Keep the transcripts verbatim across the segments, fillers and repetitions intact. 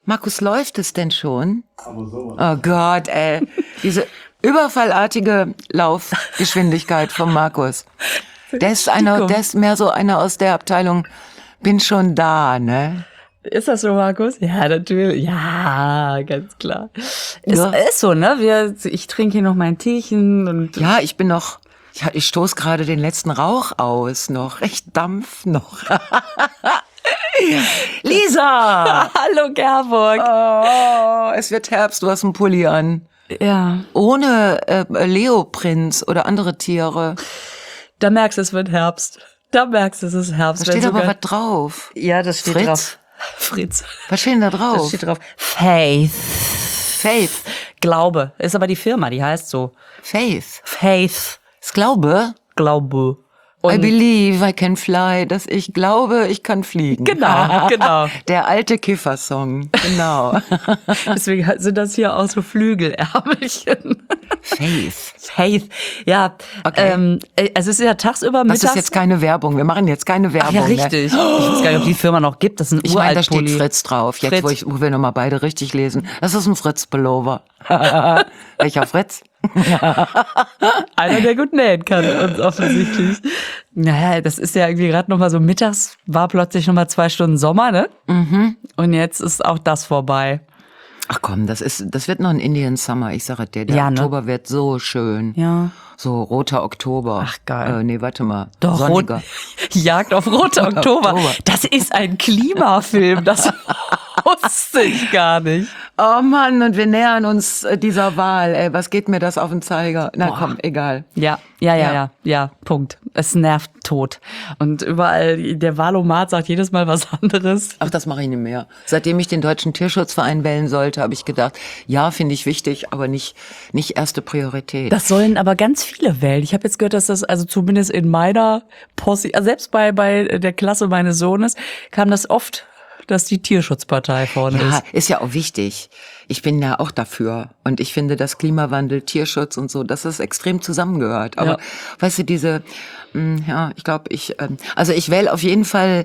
Markus, läuft es denn schon? Aber so. Oh Gott, ey. Diese überfallartige Laufgeschwindigkeit von Markus. Der ist einer, der ist mehr so einer aus der Abteilung, bin schon da, ne? Ist das so, Markus? Ja, natürlich. Ja, ganz klar. Ist, Ja. ist so, ne? Wir, ich trinke hier noch mein Teechen und. Ja, ich bin noch, ich, ich stoß gerade den letzten Rauch aus noch. Ich dampf noch. Lisa! Hallo, Gerburg. Oh, es wird Herbst, du hast einen Pulli an. Ja. Ohne äh, Leoprinz oder andere Tiere. Da merkst du, es wird Herbst. Da merkst du, es ist Herbst. Da steht Wenn aber sogar- was drauf. Ja, das steht Fritz? drauf. Fritz. Was steht denn da Das drauf? steht drauf. Faith. Faith. Glaube. Ist aber die Firma, die heißt so. Faith. Faith. Ich glaube. Glaube. I Und believe I can fly, dass ich glaube, ich kann fliegen. Genau, genau. Der alte Kiffer-Song, genau. deswegen sind das hier auch so Flügelärmelchen. Faith. Faith. Ja, Okay. ähm, äh, also es ist ja tagsüber Das mittags. ist jetzt keine Werbung, wir machen jetzt keine Werbung. Ach ja, Ne? richtig. Ich weiß gar nicht, ob die Firma noch gibt. Das ist ein Ich meine, da steht Uralt-Pulli. Fritz drauf, jetzt Fritz. Wo, ich, wo wir nochmal beide richtig lesen. Das ist ein Fritz-Pullover. Welcher Fritz? Einer, der gut nähen kann, uns offensichtlich. Naja, das ist ja irgendwie gerade nochmal so mittags, war plötzlich nochmal zwei Stunden Sommer, ne? Mhm. Und jetzt ist auch das vorbei. Ach komm, das ist, das wird noch ein Indian Summer, ich sage dir, der Ja, ne? Oktober wird so schön. Ja. So roter Oktober. Ach, geil. Äh, nee, warte mal. Doch, Sonniger. Rot, Jagd auf Rote Oktober. Oktober. Das ist ein Klimafilm, das wusste ich gar nicht. Oh Mann, und wir nähern uns äh, dieser Wahl. Ey, was geht mir das auf den Zeiger? Na komm, egal. Ja, ja, ja, Ja. ja, ja, Punkt. Es nervt tot. Und überall, der Valomat sagt jedes Mal was anderes. Ach, das mache ich nicht mehr. Seitdem ich den Deutschen Tierschutzverein wählen sollte, habe ich gedacht, ja, finde ich wichtig, aber nicht, nicht erste Priorität. Das sollen aber ganz viele wählen. Ich habe jetzt gehört, dass das also zumindest in meiner Posse, also selbst bei, bei der Klasse meines Sohnes, kam das oft, dass die Tierschutzpartei vorne Ja, ist. ist ja auch wichtig. Ich bin ja auch dafür. Und ich finde, dass Klimawandel, Tierschutz und so, dass das extrem zusammengehört. Aber Ja. weißt du, diese, mh, ja, ich glaube, ich, ähm, also ich wähle auf jeden Fall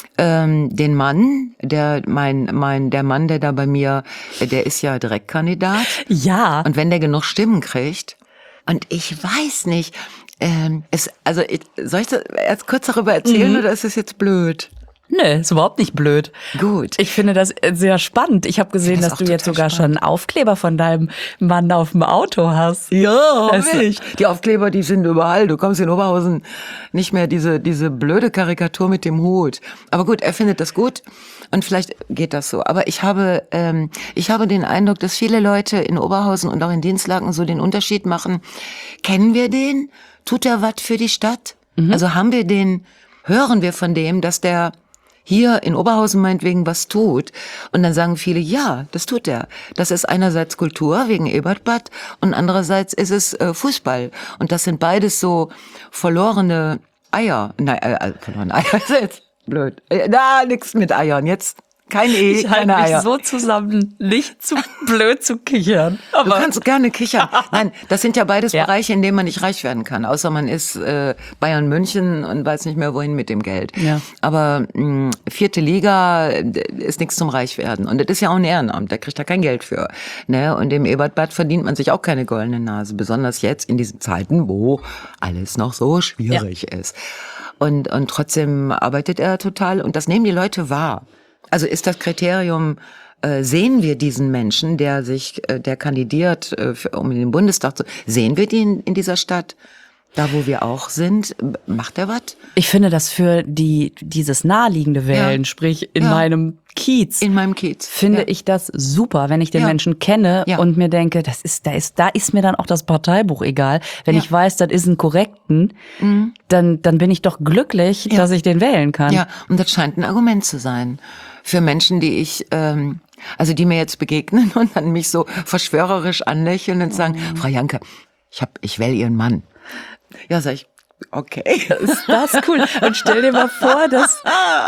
ähm, den Mann, der, mein, mein, der Mann, der da bei mir, äh, der ist ja Direktkandidat. Ja. Und wenn der genug Stimmen kriegt, und ich weiß nicht, ähm, es, also ich, soll ich das erst kurz darüber erzählen Mhm. oder ist es jetzt blöd? Nee, ist überhaupt nicht blöd. Gut. Ich finde das sehr spannend. Ich habe gesehen, Das ist dass auch du jetzt total sogar schon einen Aufkleber von deinem Mann auf dem Auto hast. Ja, Das- hab ich. Die Aufkleber, die sind überall. Du kommst in Oberhausen nicht mehr diese, diese blöde Karikatur mit dem Hut. Aber gut, er findet das gut und vielleicht geht das so. Aber ich habe, ähm, ich habe den Eindruck, dass viele Leute in Oberhausen und auch in Dienstlaken so den Unterschied machen. Kennen wir den? Tut er was für die Stadt? Also haben wir den, hören wir von dem, dass der hier in Oberhausen meinetwegen was tut. Und dann sagen viele, ja, das tut er. Das ist einerseits Kultur wegen Ebertbad und andererseits ist es äh, Fußball. Und das sind beides so verlorene Eier. Nein, äh, verlorene Eier ist jetzt blöd. Äh, na, nix mit Eiern. Jetzt kein E, Ich halte keine mich Eier. so zusammen, nicht zu blöd zu kichern. Du Aber kannst gerne kichern. Nein, das sind ja beides Ja. Bereiche, in denen man nicht reich werden kann. Außer man ist äh, Bayern München und weiß nicht mehr, wohin mit dem Geld. Ja. Aber mh, vierte Liga äh, ist nichts zum Reichwerden. Und das ist ja auch ein Ehrenamt, da kriegt er kein Geld für. Ne? Und im Ebertbad verdient man sich auch keine goldene Nase. Besonders jetzt in diesen Zeiten, wo alles noch so schwierig ist. Und, und trotzdem arbeitet er total. Und das nehmen die Leute wahr. Also ist das Kriterium, äh, sehen wir diesen Menschen, der sich, äh, der kandidiert, äh, für, um in den Bundestag zu, sehen wir den in dieser Stadt, da wo wir auch sind, macht er was? ich finde das für die dieses naheliegende Wählen, Ja. sprich in Ja. meinem Kiez, In meinem Kiez. finde Ja. ich das super, wenn ich den Ja. Menschen kenne Ja. und mir denke, das ist, da ist, da ist mir dann auch das Parteibuch egal. Wenn Ja. ich weiß, das ist ein Korrekten, dann, dann bin ich doch glücklich, Ja. dass ich den wählen kann. Ja, und das scheint ein Argument zu sein für Menschen, die ich, ähm, also die mir jetzt begegnen und dann mich so verschwörerisch anlächeln und sagen, Frau Janke, ich hab, ich wähle Ihren Mann. Ja, sag ich, okay. Ist das cool? Und stell dir mal vor, dass,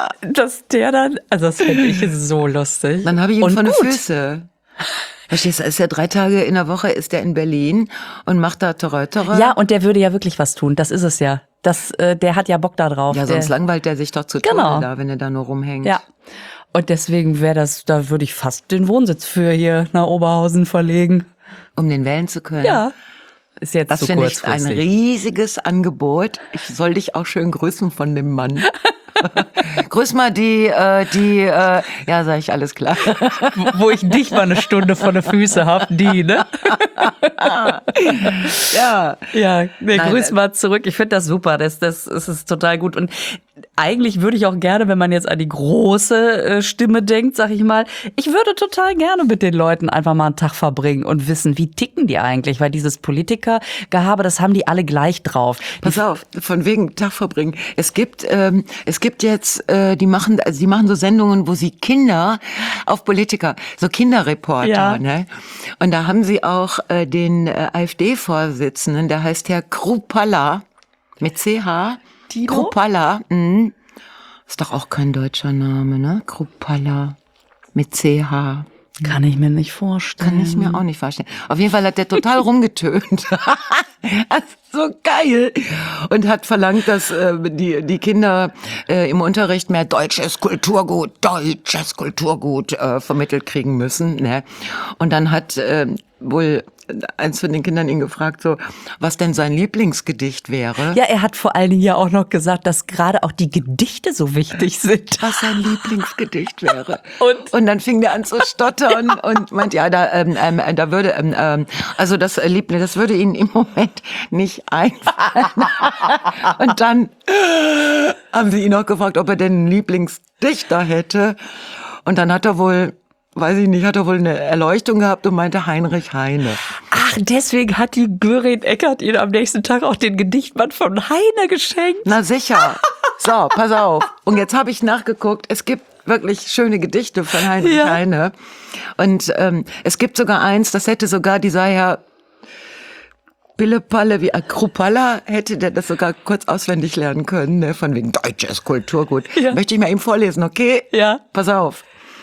dass der dann, also das fände ich so lustig. Dann habe ich ihn und vor den gut. Füße. Verstehst du, ist ja drei Tage in der Woche ist er in Berlin und macht da Terreutere. Ja, und der würde ja wirklich was tun. Das ist es ja. Das, äh, der hat ja Bock da drauf. Ja, sonst der, langweilt er sich doch zu Tode Genau. da, wenn er da nur rumhängt. Ja. Und deswegen wäre das, da würde ich fast den Wohnsitz für hier nach Oberhausen verlegen. Um den wählen zu können. Ja. Ist jetzt Das so finde ich kurzfristig. ein riesiges Angebot. Ich soll dich auch schön grüßen von dem Mann. Grüß mal die, äh, die, äh, ja, sag ich, alles klar. Wo ich dich mal eine Stunde vor den Füßen hab, die, ne? Ja. Ja, nee, Nein, grüß mal zurück. Ich finde das super. Das, das, das ist total gut. Und eigentlich würde ich auch gerne, wenn man jetzt an die große äh, Stimme denkt, sag ich mal, ich würde total gerne mit den Leuten einfach mal einen Tag verbringen und wissen, wie ticken die eigentlich? Weil dieses Politikergehabe, das haben die alle gleich drauf. Die Pass auf, von wegen Tag verbringen. Es gibt, ähm, es gibt jetzt, äh, die machen, also die machen so Sendungen, wo sie Kinder auf Politiker, so Kinderreporter, Ja. ne? Und da haben sie auch äh, den äh, AfD-Vorsitzenden, der heißt Herr Krupalla mit C H. Tino? Krupalla, mhm. Ist doch auch kein deutscher Name, ne? Krupalla mit C H. Kann ich mir nicht vorstellen. Kann ich mir auch nicht vorstellen. Auf jeden Fall hat der total rumgetönt. Das ist so geil. Und hat verlangt, dass äh, die, die Kinder äh, im Unterricht mehr deutsches Kulturgut, deutsches Kulturgut äh, vermittelt kriegen müssen. Ne? Und dann hat äh, wohl eins von den Kindern ihn gefragt, so, was denn sein Lieblingsgedicht wäre. Ja, er hat vor allen Dingen ja auch noch gesagt, dass gerade auch die Gedichte so wichtig sind. Was sein Lieblingsgedicht wäre. Und? Und dann fing der an zu stottern und meint, ja, da, ähm, ähm, da würde, ähm, ähm, also das äh, Liebling, das würde Ihnen im Moment nicht einfallen. Und dann haben sie ihn auch gefragt, ob er denn einen Lieblingsdichter hätte. Und dann hat er wohl, weiß ich nicht, hat er wohl eine Erleuchtung gehabt und meinte Heinrich Heine. Ach, deswegen hat die Görin Eckert ihn am nächsten Tag auch den Gedichtband von Heine geschenkt. Na sicher. So, pass auf. Und jetzt habe ich nachgeguckt, es gibt wirklich schöne Gedichte von Heinrich Ja. Heine. Und ähm, es gibt sogar eins, das hätte sogar dieser Herr Pillepalle wie Krupalla, hätte der das sogar kurz auswendig lernen können, ne? Von wegen deutsches Kulturgut. Ja. Möchte ich mal ihm vorlesen, okay? Ja. Pass auf.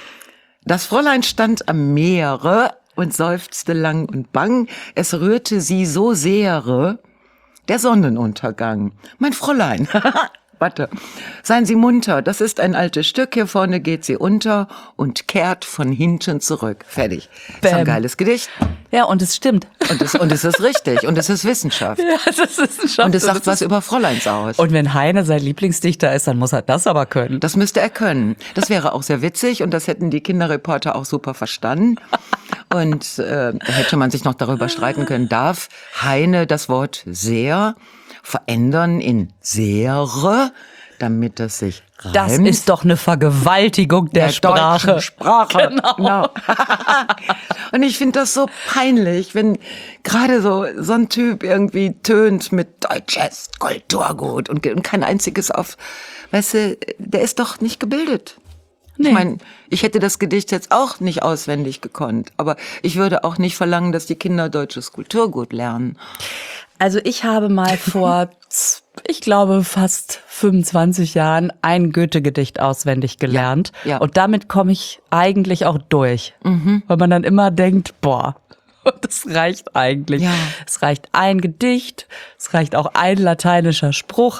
Das Fräulein stand am Meere und seufzte lang und bang. Es rührte sie so sehr der Sonnenuntergang. Mein Fräulein, warte, seien Sie munter, das ist ein altes Stück, hier vorne geht sie unter und kehrt von hinten zurück. Fertig. Ist ein Bäm. geiles Gedicht. Ja, und es stimmt. Und es, und es ist richtig. Und es ist Wissenschaft. Ja, das ist ein Schatz. Und es sagt das was ist über Fräuleins aus. Und wenn Heine sein Lieblingsdichter ist, dann muss er das aber können. Das müsste er können. Das wäre auch sehr witzig und das hätten die Kinderreporter auch super verstanden. Und äh, da hätte man sich noch darüber streiten können, darf Heine das Wort sehr verändern in sehr, damit das sich reimt? Das ist doch eine Vergewaltigung der, Sprache. deutschen Sprache. Genau. Genau. Und ich finde das so peinlich, wenn gerade so so ein Typ irgendwie tönt mit deutsches Kulturgut und, und kein einziges auf, weißt du, der ist doch nicht gebildet. Nee. Ich meine, ich hätte das Gedicht jetzt auch nicht auswendig gekonnt, aber ich würde auch nicht verlangen, dass die Kinder deutsches Kulturgut lernen. Also ich habe mal vor, z- ich glaube, fast fünfundzwanzig Jahren ein Goethe-Gedicht auswendig gelernt. Ja, ja. Und damit komme ich eigentlich auch durch. Weil man dann immer denkt, boah, das reicht eigentlich. Ja. Es reicht ein Gedicht, es reicht auch ein lateinischer Spruch.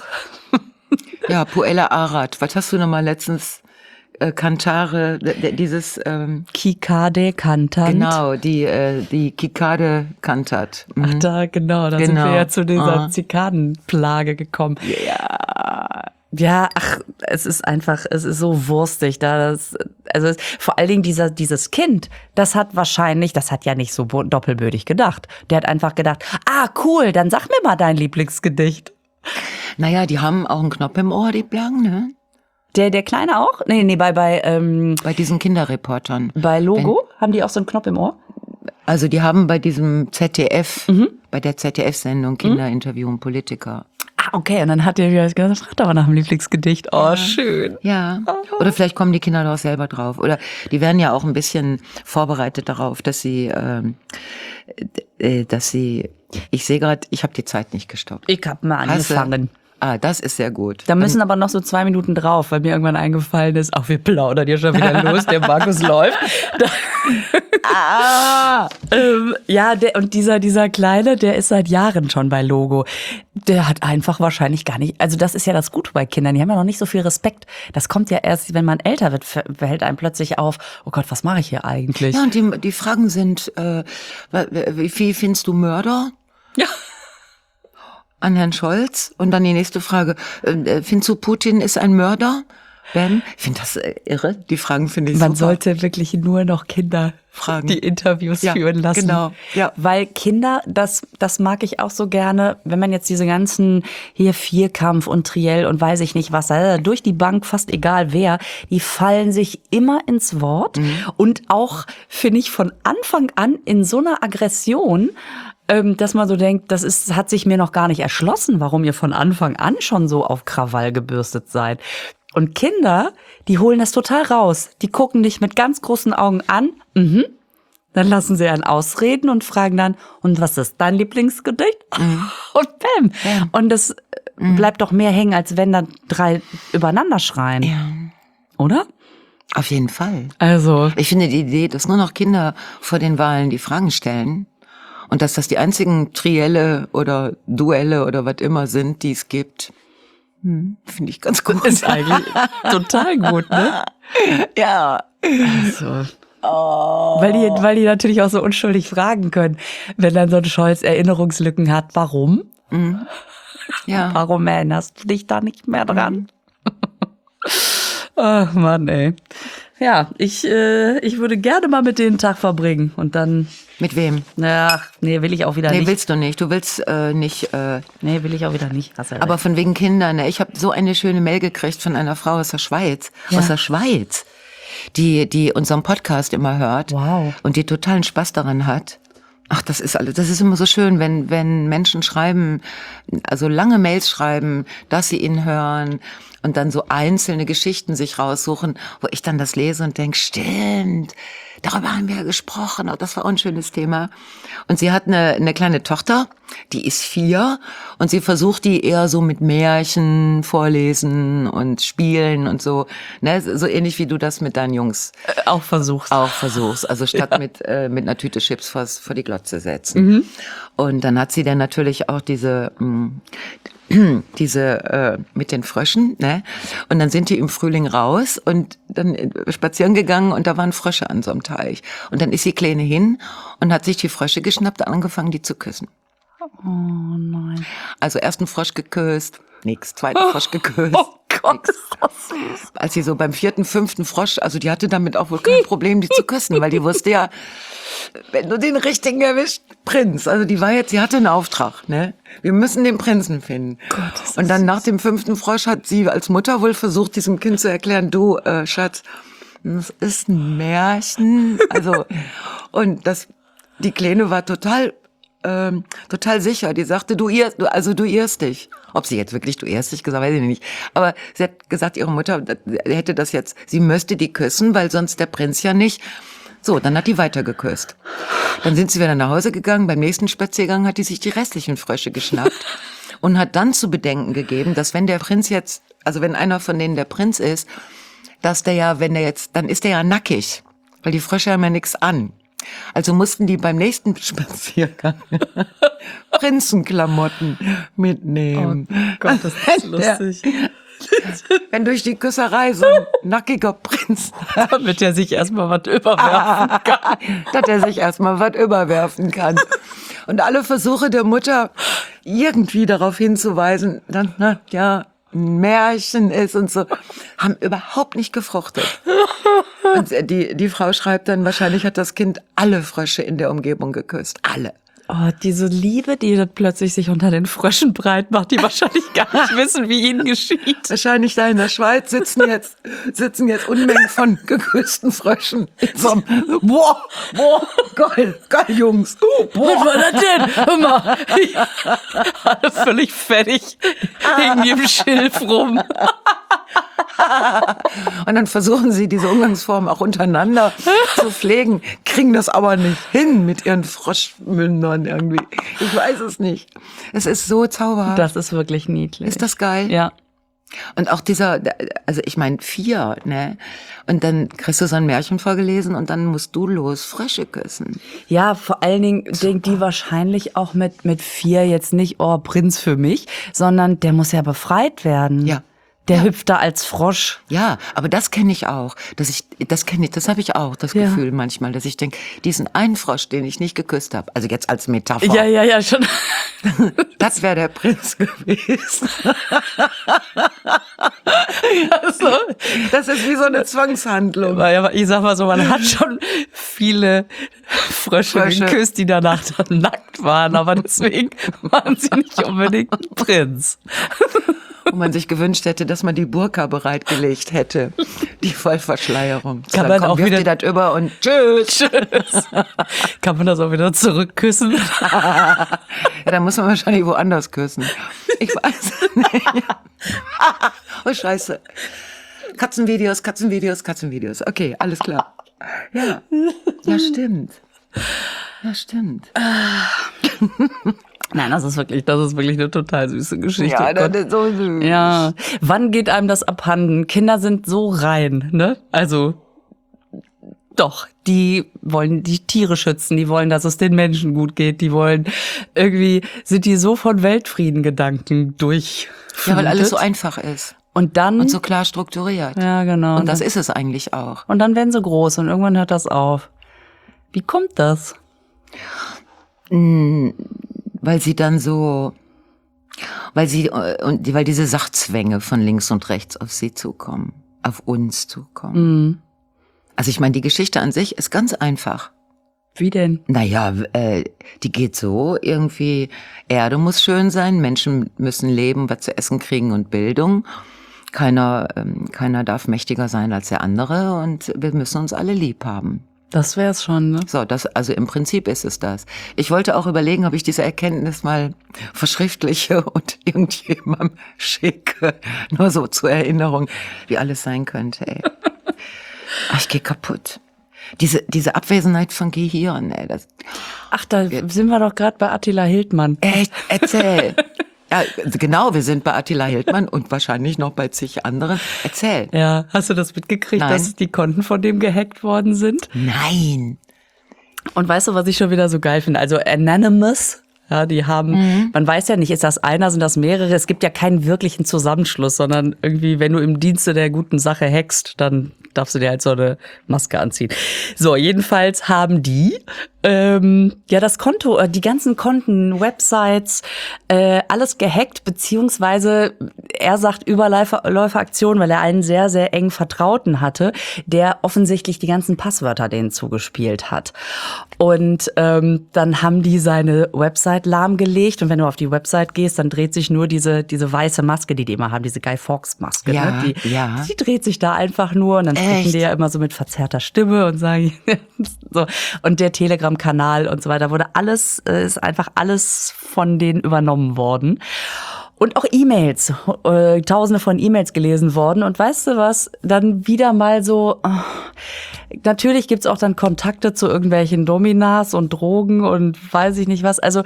Ja, Puella Arad, was hast du noch mal letztens, äh, Kantare, d- d- dieses, ähm, Kikade Kantant. genau, die, äh, die Kikade Kantat. Mhm. Ach da, genau, da sind Genau. wir ja zu dieser Ah. Zikadenplage gekommen. Ja. Ja, ach, es ist einfach, es ist so wurstig. Da das, also es, vor allen Dingen dieser, dieses Kind, das hat wahrscheinlich, das hat ja nicht so bo- doppelbödig gedacht. Der hat einfach gedacht, ah, cool, dann sag mir mal dein Lieblingsgedicht. Naja, die haben auch einen Knopf im Ohr, die Blanken, ne? Der, der Kleine auch? Nee, nee, bei, bei, ähm, Bei diesen Kinderreportern. bei Logo haben die auch so einen Knopf im Ohr? Also die haben bei diesem Z D F, Mhm. bei der Z D F-Sendung Kinderinterview und Politiker. Ah, okay, und dann hat der wieder gesagt, frag doch mal nach dem Lieblingsgedicht. Oh, schön. Ja, oder vielleicht kommen die Kinder doch selber drauf. Oder die werden ja auch ein bisschen vorbereitet darauf, dass sie, ähm, äh, dass sie, ich sehe gerade, ich habe die Zeit nicht gestoppt. Ich hab mal Hast du? angefangen. Ah, das ist sehr gut. Da müssen aber noch so zwei Minuten drauf, weil mir irgendwann eingefallen ist, ach, wir plaudern ja schon wieder los, der Markus läuft. Da, Ah! ähm, ja, der, und dieser, dieser Kleine, der ist seit Jahren schon bei Logo. Der hat einfach wahrscheinlich gar nicht, also das ist ja das Gute bei Kindern, die haben ja noch nicht so viel Respekt. Das kommt ja erst, wenn man älter wird, fällt einem plötzlich auf, oh Gott, was mache ich hier eigentlich? Ja, und die, die Fragen sind, äh, wie, wie findest du Mörder? Ja. An Herrn Scholz. Und dann die nächste Frage, äh, findest du Putin ist ein Mörder? Ben? Ich finde das äh, irre. Die Fragen finde ich Man super. sollte wirklich nur noch Kinder Fragen. die Interviews Ja, führen lassen. genau, ja. Weil Kinder, das, das mag ich auch so gerne, wenn man jetzt diese ganzen hier Vierkampf und Triell und weiß ich nicht was, äh, durch die Bank, fast egal wer, die fallen sich immer ins Wort. Mhm. Und auch, finde ich, von Anfang an in so einer Aggression, ähm, dass man so denkt, das ist, hat sich mir noch gar nicht erschlossen, warum ihr von Anfang an schon so auf Krawall gebürstet seid. Und Kinder, die holen das total raus. Die gucken dich mit ganz großen Augen an. Mhm. Dann lassen sie einen ausreden und fragen dann, und was ist dein Lieblingsgedicht? Mhm. Und bam. Ja. Und das mhm. bleibt doch mehr hängen, als wenn dann drei übereinander schreien. Ja. Oder? Auf jeden Fall. Also. Ich finde die Idee, dass nur noch Kinder vor den Wahlen die Fragen stellen und dass das die einzigen Trielle oder Duelle oder was immer sind, die es gibt, hm, finde ich ganz gut. Ist eigentlich total gut, ne? Ja. Also. Oh. Weil die, weil die natürlich auch so unschuldig fragen können, wenn dann so ein Scholz Erinnerungslücken hat. Warum? Mhm. Ja. Warum erinnerst du dich da nicht mehr dran? Mhm. Ach Mann, ey. Ja, ich, äh, ich würde gerne mal mit denen einen Tag verbringen und dann. Mit wem? Ach, nee, will ich auch wieder nee, nicht. Nee, willst du nicht. Du willst äh, nicht. Äh, nee, will ich auch wieder nicht. Hast ja aber recht. von wegen Kindern. Ne? Ich habe so eine schöne Mail gekriegt von einer Frau aus der Schweiz. Ja. Aus der Schweiz. Die, die unseren Podcast immer hört. Wow. Und die totalen Spaß daran hat. Ach, das ist alles, das ist immer so schön, wenn, wenn Menschen schreiben, also lange Mails schreiben, dass sie ihn hören und dann so einzelne Geschichten sich raussuchen, wo ich dann das lese und denke, stimmt, darüber haben wir ja gesprochen, oh, das war auch ein schönes Thema. Und sie hat eine, eine kleine Tochter, die ist vier und sie versucht die eher so mit Märchen vorlesen und spielen und so, ne, so ähnlich wie du das mit deinen Jungs äh, auch versuchst. Auch versuchst, also statt ja. mit äh, mit einer Tüte Chips vor, vor die Glotze setzen. Mhm. Und dann hat sie dann natürlich auch diese mh, diese äh, mit den Fröschen, ne? Und dann sind die im Frühling raus und dann spazieren gegangen und da waren Frösche an so einem Teich. Und dann ist die Kleine hin und hat sich die Frösche geschnappt und angefangen, die zu küssen. Oh nein. Also ersten Frosch geküsst, nix, zweiten oh. Frosch geküsst. Oh Gott, als sie so beim vierten, fünften Frosch, also die hatte damit auch wohl kein Problem, die zu küssen, weil die wusste ja, wenn du den richtigen erwischt, Prinz. Also die war jetzt, sie hatte einen Auftrag, ne? Wir müssen den Prinzen finden. Gott, und dann süß. Nach dem fünften Frosch hat sie als Mutter wohl versucht, diesem Kind zu erklären, du, äh, Schatz, das ist ein Märchen. Also, und das, die Kleine war total, ähm, total sicher. Die sagte, du irrst, du, also du irrst dich. Ob sie jetzt wirklich du irrst dich gesagt, weiß ich nicht. Aber sie hat gesagt, ihre Mutter hätte das jetzt, sie müsste die küssen, weil sonst der Prinz ja nicht. So, dann hat die weiter geküsst. Dann sind sie wieder nach Hause gegangen. Beim nächsten Spaziergang hat die sich die restlichen Frösche geschnappt und hat dann zu bedenken gegeben, dass wenn der Prinz jetzt, also wenn einer von denen der Prinz ist, dass der ja, wenn der jetzt, dann ist der ja nackig, weil die Frösche haben ja nichts an. Also mussten die beim nächsten Spaziergang Prinzenklamotten mitnehmen. Oh Gott, das ist lustig. Wenn durch die Küsserei so ein nackiger Prinz, damit er sich erstmal was überwerfen kann. Dass er sich erstmal was überwerfen kann. Und alle Versuche der Mutter, irgendwie darauf hinzuweisen, dass na, ja ein Märchen ist und so, haben überhaupt nicht gefruchtet. Und die, die Frau schreibt dann, wahrscheinlich hat das Kind alle Frösche in der Umgebung geküsst. Alle. Oh, diese Liebe, die dann plötzlich sich unter den Fröschen breit macht, die wahrscheinlich gar nicht wissen, wie ihnen geschieht. Wahrscheinlich da in der Schweiz sitzen jetzt, sitzen jetzt Unmengen von geküssten Fröschen. In so einem, boah, boah, geil, geil, Jungs. Boah. Was war das denn? Hör mal, alle völlig fertig, hängen im Schilf rum. Und dann versuchen sie, diese Umgangsformen auch untereinander zu pflegen, kriegen das aber nicht hin mit ihren Froschmündern irgendwie. Ich weiß es nicht. Es ist so zauberhaft. Das ist wirklich niedlich. Ist das geil? Ja. Und auch dieser, also ich meine vier, ne? Und dann kriegst du so ein Märchen vorgelesen und dann musst du los Frösche küssen. Ja, vor allen Dingen denkt die wahrscheinlich auch mit, mit vier jetzt nicht, oh, Prinz für mich, sondern der muss ja befreit werden. Ja. Der hüpft da als Frosch. Ja, aber das kenne ich auch. Dass ich, das kenne ich, das habe ich auch, das Ja. Gefühl manchmal, dass ich denke, diesen einen Frosch, den ich nicht geküsst habe, also jetzt als Metapher, Ja, ja, ja, schon. das wäre der Prinz gewesen. Also, Das ist wie so eine Zwangshandlung. aber ich sag mal so, man hat schon viele Frösche, Frösche. geküsst, die danach dann nackt waren, aber deswegen waren sie nicht unbedingt ein Prinz. Wo man sich gewünscht hätte, dass man die Burka bereitgelegt hätte. Die Vollverschleierung. So, Kann dann man komm, auch wirf wieder- dir das über und tschüss. Tschüss. Kann man das auch wieder zurückküssen? Ja, dann muss man wahrscheinlich woanders küssen. Ich weiß nicht. Oh, scheiße. Katzenvideos, Katzenvideos, Katzenvideos. Okay, alles klar. Ja, ja, stimmt. Ja, stimmt. Nein, das ist wirklich, das ist wirklich eine total süße Geschichte. Ja, Oh Gott. das ist so süß. Ja, wann geht einem das abhanden? Kinder sind so rein, ne? Also, doch, die wollen die Tiere schützen, die wollen, dass es den Menschen gut geht, die wollen, irgendwie sind die so von Weltfriedengedanken durch. Ja, weil alles so einfach ist. Und dann, Und so klar strukturiert. ja, genau. Und das ist es eigentlich auch. und dann werden sie groß und irgendwann hört das auf. Wie kommt das? Weil sie dann so, weil sie, äh, und weil diese Sachzwänge von links und rechts auf sie zukommen, auf uns zukommen. Mhm. Also ich meine, die Geschichte an sich ist ganz einfach. Wie denn? Naja, äh, die geht so irgendwie, Erde muss schön sein, Menschen müssen leben, was zu essen kriegen und Bildung. Keiner, ähm, keiner darf mächtiger sein als der andere und wir müssen uns alle lieb haben. Das wär's schon, ne? So, das, also im Prinzip ist es das. Ich wollte auch überlegen, ob ich diese Erkenntnis mal verschriftliche und irgendjemandem schicke. Nur so zur Erinnerung, wie alles sein könnte, ey. Ach, ich gehe kaputt. Diese, diese Abwesenheit von Gehirn, ey, das, Ach, da sind wir doch gerade bei Attila Hildmann. echt, erzähl. Ja, genau, wir sind bei Attila Hildmann und wahrscheinlich noch bei zig anderen. Erzähl. Ja, hast du das mitgekriegt, Nein. dass die Konten von dem gehackt worden sind? Nein. Und weißt du, was ich schon wieder so geil finde? Also Anonymous, ja, die haben, Mhm. man weiß ja nicht, ist das einer, sind das mehrere? Es gibt ja keinen wirklichen Zusammenschluss, sondern irgendwie, wenn du im Dienste der guten Sache hackst, dann darfst du dir halt so eine Maske anziehen. So, jedenfalls haben die ähm, ja das Konto, äh, die ganzen Konten, Websites, äh, alles gehackt, beziehungsweise er sagt Überläuferaktion, weil er einen sehr, sehr eng Vertrauten hatte, der offensichtlich die ganzen Passwörter denen zugespielt hat. Und ähm, dann haben die seine Website lahmgelegt und wenn du auf die Website gehst, dann dreht sich nur diese diese weiße Maske, die die immer haben, diese Guy Fawkes Maske. Ja, ne? die, ja. die dreht sich da einfach nur und dann sprechen Echt? die ja immer so mit verzerrter Stimme und sagen so. Und der Telegram-Kanal und so weiter wurde alles, äh, ist einfach alles von denen übernommen worden. Und auch E-Mails, äh, tausende von E-Mails gelesen worden. Und weißt du was, dann wieder mal so, oh, natürlich gibt's auch dann Kontakte zu irgendwelchen Dominas und Drogen und weiß ich nicht was. Also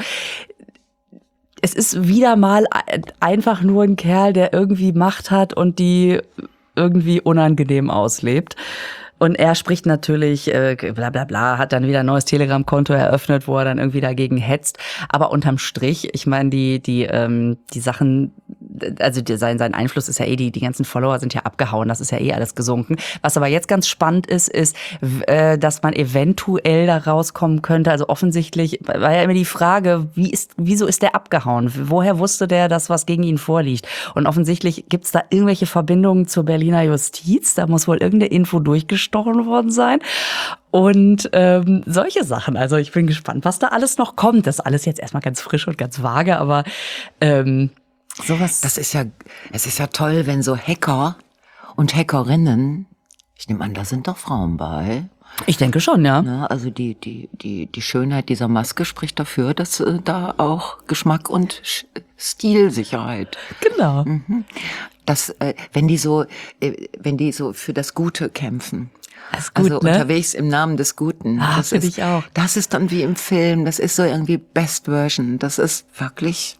es ist wieder mal einfach nur ein Kerl, der irgendwie Macht hat und die irgendwie unangenehm auslebt. Und er spricht natürlich, äh, bla bla bla, hat dann wieder ein neues Telegram-Konto eröffnet, wo er dann irgendwie dagegen hetzt. Aber unterm Strich, ich meine, die die ähm, die Sachen, also die, sein sein Einfluss ist ja eh, die die ganzen Follower sind ja abgehauen, das ist ja eh alles gesunken. Was aber jetzt ganz spannend ist, ist, w- äh, dass man eventuell da rauskommen könnte. Also offensichtlich war ja immer die Frage, wie ist, wieso ist der abgehauen? Woher wusste der, dass was gegen ihn vorliegt? Und offensichtlich gibt's da irgendwelche Verbindungen zur Berliner Justiz. Da muss wohl irgendeine Info durchgestochen worden sein. Und ähm, solche Sachen. Also ich bin gespannt, was da alles noch kommt. Das ist alles jetzt erstmal ganz frisch und ganz vage, aber ähm, sowas. Das ist ja, es ist ja toll, wenn so Hacker und Hackerinnen, ich nehme an, da sind doch Frauen bei. Ich denke schon, ja. Ne? Also die, die, die, die Schönheit dieser Maske spricht dafür, dass äh, da auch Geschmack und Sch- Stilsicherheit. Genau. dass äh, wenn die so, äh, wenn die so für das Gute kämpfen. Das ist gut, Also ne? unterwegs im Namen des Guten. Ah, das finde ist, ich auch. Das ist dann wie im Film. Das ist so irgendwie Best Version. Das ist wirklich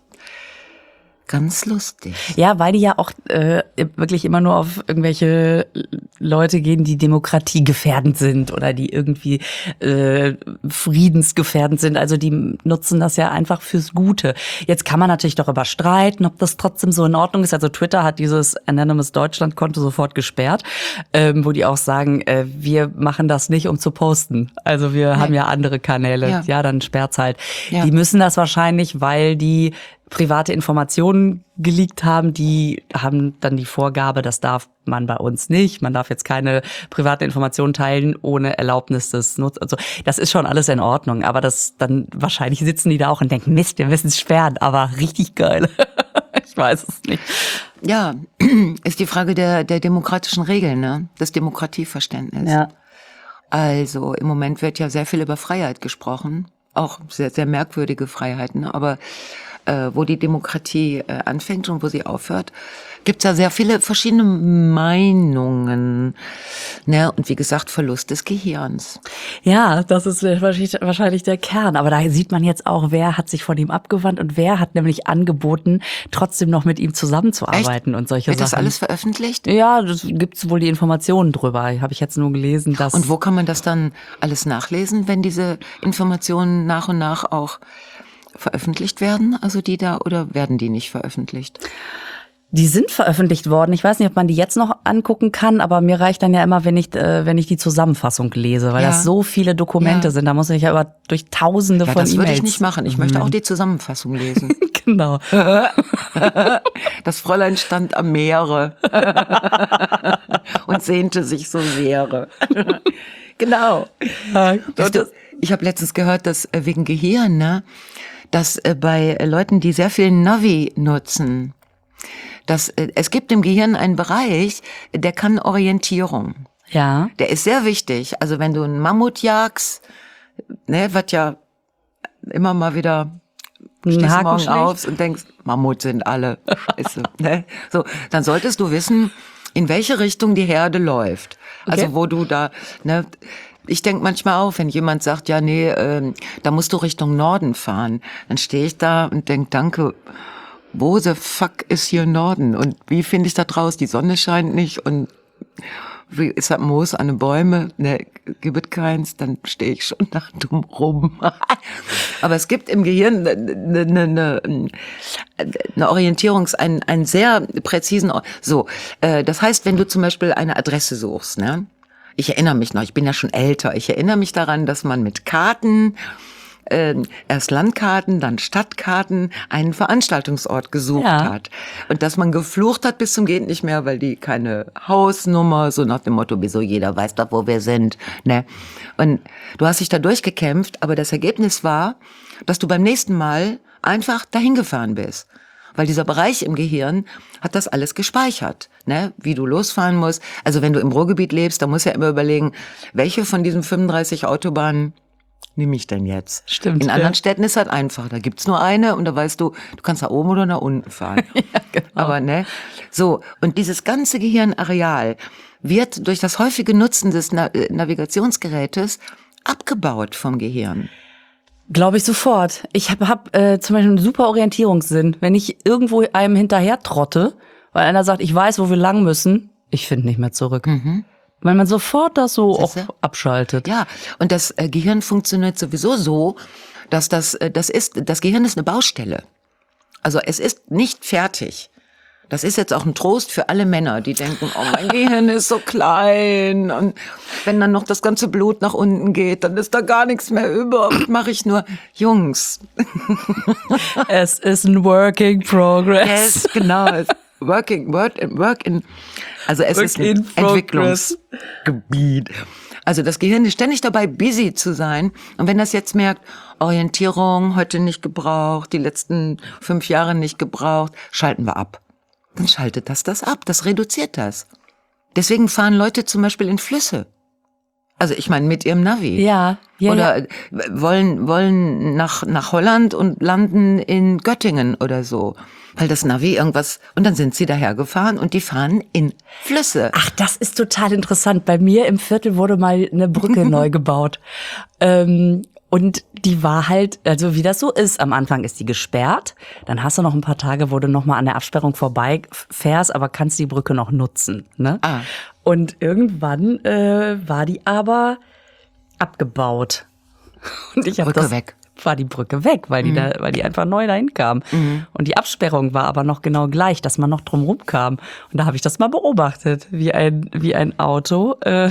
ganz lustig. Ja, weil die ja auch äh, wirklich immer nur auf irgendwelche Leute gehen, die demokratiegefährdend sind oder die irgendwie äh, friedensgefährdend sind. Also die nutzen das ja einfach fürs Gute. Jetzt kann man natürlich darüber streiten, ob das trotzdem so in Ordnung ist. Also Twitter hat dieses Anonymous Deutschland-Konto sofort gesperrt, ähm, wo die auch sagen, äh, wir machen das nicht, um zu posten. Also wir nee. haben ja andere Kanäle. Ja, ja dann sperrt's halt. Ja. Die müssen das wahrscheinlich, weil die private Informationen geleakt haben, die haben dann die Vorgabe, das darf man bei uns nicht. Man darf jetzt keine private Informationen teilen ohne Erlaubnis des Nutzers. Also das ist schon alles in Ordnung, aber das dann wahrscheinlich sitzen die da auch und denken, Mist, wir müssen es sperren, aber richtig geil. Ich weiß es nicht. Ja, ist die Frage der der demokratischen Regeln, ne? Das Demokratieverständnis. Ja. Also im Moment wird ja sehr viel über Freiheit gesprochen, auch sehr sehr merkwürdige Freiheiten, aber äh, wo die Demokratie äh, anfängt und wo sie aufhört, gibt's ja sehr viele verschiedene Meinungen. Ne? Und wie gesagt, Verlust des Gehirns. Ja, das ist wahrscheinlich der Kern. Aber da sieht man jetzt auch, wer hat sich von ihm abgewandt und wer hat nämlich angeboten, trotzdem noch mit ihm zusammenzuarbeiten. Echt? Und solche Wird Sachen. Wird das alles veröffentlicht? Ja, das gibt's wohl die Informationen drüber. Habe ich jetzt nur gelesen, dass. Und wo kann man das dann alles nachlesen, wenn diese Informationen nach und nach auch veröffentlicht werden? Also die da, oder werden die nicht veröffentlicht? Die sind veröffentlicht worden. Ich weiß nicht, ob man die jetzt noch angucken kann, aber mir reicht dann ja immer, wenn ich, äh, wenn ich die Zusammenfassung lese, weil ja. das so viele Dokumente ja. sind. Da muss ich ja aber durch Tausende ja, von E-Mails. Das würde ich nicht machen. Ich mhm. möchte auch die Zusammenfassung lesen. Genau. Das Fräulein stand am Meere und sehnte sich so sehr. Genau. Das, ich habe letztens gehört, dass wegen Gehirn, ne, dass bei Leuten, die sehr viel Navi nutzen, dass es gibt im Gehirn einen Bereich, der kann Orientierung. Ja. Der ist sehr wichtig. Also wenn du einen Mammut jagst, ne, wird ja immer mal wieder stehst morgen auf und denkst, Mammut sind alle. Scheiße, ne? So, dann solltest du wissen, in welche Richtung die Herde läuft. Also okay. wo du da, ne, ich denk manchmal auch, wenn jemand sagt, ja, nee, äh, da musst du Richtung Norden fahren, dann stehe ich da und denk, danke, wo the fuck ist hier Norden? Und wie finde ich das raus? Die Sonne scheint nicht und wie ist das Moos an den Bäumen? Ne, gibt es keins, dann stehe ich schon nach dumm rum. Aber es gibt im Gehirn eine, eine, eine, eine Orientierungs-, einen, einen sehr präzisen, so, äh, das heißt, wenn du zum Beispiel eine Adresse suchst, ne? Ich erinnere mich noch, ich bin ja schon älter, ich erinnere mich daran, dass man mit Karten, äh, erst Landkarten, dann Stadtkarten, einen Veranstaltungsort gesucht ja. hat. Und dass man geflucht hat bis zum geht nicht mehr, weil die keine Hausnummer, so nach dem Motto, wieso jeder weiß doch, wo wir sind, ne? Und du hast dich da durchgekämpft, aber das Ergebnis war, dass du beim nächsten Mal einfach dahin gefahren bist. Weil dieser Bereich im Gehirn hat das alles gespeichert, ne? Wie du losfahren musst. Also wenn du im Ruhrgebiet lebst, dann musst du ja immer überlegen, welche von diesen fünfunddreißig Autobahnen nehme ich denn jetzt? Stimmt. In anderen ja. Städten ist halt einfach. Da gibt's nur eine und da weißt du, du kannst nach oben oder nach unten fahren. Ja, genau. Aber ne, so. Und dieses ganze Gehirnareal wird durch das häufige Nutzen des Na- Navigationsgerätes abgebaut vom Gehirn. Glaube ich sofort. Ich habe hab, äh, zum Beispiel einen super Orientierungssinn. Wenn ich irgendwo einem hinterher trotte, weil einer sagt, ich weiß, wo wir lang müssen, ich finde nicht mehr zurück. Mhm. Weil man sofort das so auch abschaltet. Ja, und das äh, Gehirn funktioniert sowieso so, dass das, äh, das ist, das Gehirn ist eine Baustelle. Also es ist nicht fertig. Das ist jetzt auch ein Trost für alle Männer, die denken, oh, mein Gehirn ist so klein und wenn dann noch das ganze Blut nach unten geht, dann ist da gar nichts mehr über und mache ich nur Jungs. Es ist ein Working Progress. Yes, genau. Working, work in, work in, also es work ist ein Entwicklungsgebiet. Also das Gehirn ist ständig dabei, busy zu sein. Und wenn das jetzt merkt, Orientierung heute nicht gebraucht, die letzten fünf Jahre nicht gebraucht, schalten wir ab. Dann schaltet das das ab, das reduziert das. Deswegen fahren Leute zum Beispiel in Flüsse. Also ich meine mit ihrem Navi. Ja, ja. Oder ja. wollen wollen nach nach Holland und landen in Göttingen oder so. weil das Navi irgendwas, und dann sind sie dahergefahren und die fahren in Flüsse. Ach, das ist total interessant. Bei mir im Viertel wurde mal eine Brücke neu gebaut. Ähm, und die war halt, also wie das so ist, am Anfang ist die gesperrt, dann hast du noch ein paar Tage, wo du noch mal an der Absperrung vorbeifährst, aber kannst die Brücke noch nutzen. Ne? Ah. Und irgendwann äh, war die aber abgebaut. Und ich habe Brücke das weg. war die Brücke weg, weil die Mhm. da, weil die einfach neu dahin kam. Mhm. Und die Absperrung war aber noch genau gleich, dass man noch drum rum kam. Und da habe ich das mal beobachtet, wie ein wie ein Auto äh,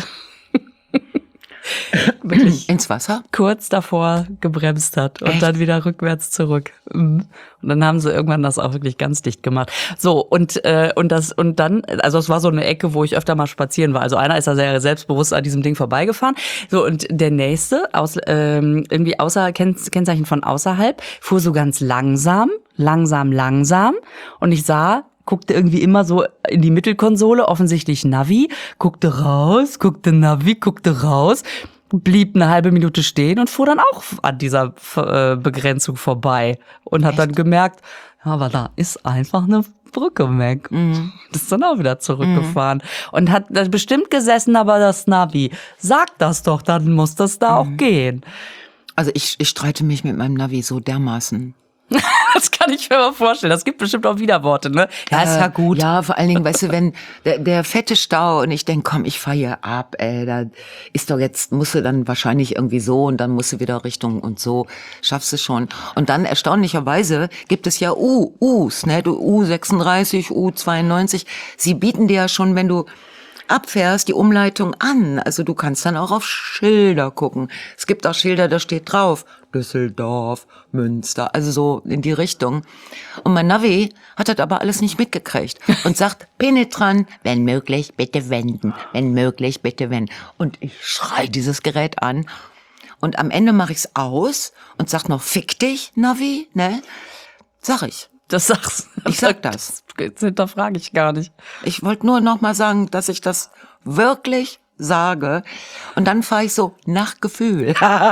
wirklich Ins Wasser? kurz davor gebremst hat und Echt? dann wieder rückwärts zurück. Mhm. Und dann haben sie irgendwann das auch wirklich ganz dicht gemacht. So, und äh, und das und dann, also es war so eine Ecke, wo ich öfter mal spazieren war. Also einer ist da sehr selbstbewusst an diesem Ding vorbeigefahren. So, und der nächste, aus, ähm, irgendwie außer Kenn, Kennzeichen von außerhalb, fuhr so ganz langsam, langsam, langsam. Und ich sah, guckte irgendwie immer so in die Mittelkonsole, offensichtlich Navi, guckte raus, guckte Navi, guckte raus, blieb eine halbe Minute stehen und fuhr dann auch an dieser äh, Begrenzung vorbei und hat Echt? dann gemerkt, ja, aber da ist einfach eine Brücke weg. Mhm. Das ist dann auch wieder zurückgefahren und hat da bestimmt gesessen, aber das Navi sagt das doch, dann muss das da auch gehen. Also ich, ich streite mich mit meinem Navi so dermaßen. Das kann ich mir mal vorstellen. Das gibt bestimmt auch Widerworte, ne? Ja, ist ja gut. Ja, vor allen Dingen, weißt du, wenn der, der fette Stau und ich denk, komm, ich fahr hier ab, ey, da ist doch jetzt, musst du dann wahrscheinlich irgendwie so und dann musst du wieder Richtung und so, schaffst du schon. Und dann erstaunlicherweise gibt es ja U, U's, ne, du U sechsunddreißig, U zweiundneunzig, sie bieten dir ja schon, wenn du abfährst, die Umleitung an. Also du kannst dann auch auf Schilder gucken. Es gibt auch Schilder, da steht drauf Düsseldorf, Münster, also so in die Richtung. Und mein Navi hat das aber alles nicht mitgekriegt und sagt penetrant, wenn möglich, bitte wenden, wenn möglich, bitte wenden. Und ich schrei dieses Gerät an und am Ende mache ich's aus und sag noch, fick dich, Navi, ne? Sag ich. Das sagst Ich sag das. Das hinterfrage ich gar nicht. Ich wollte nur noch mal sagen, dass ich das wirklich sage. Und dann fahre ich so nach Gefühl.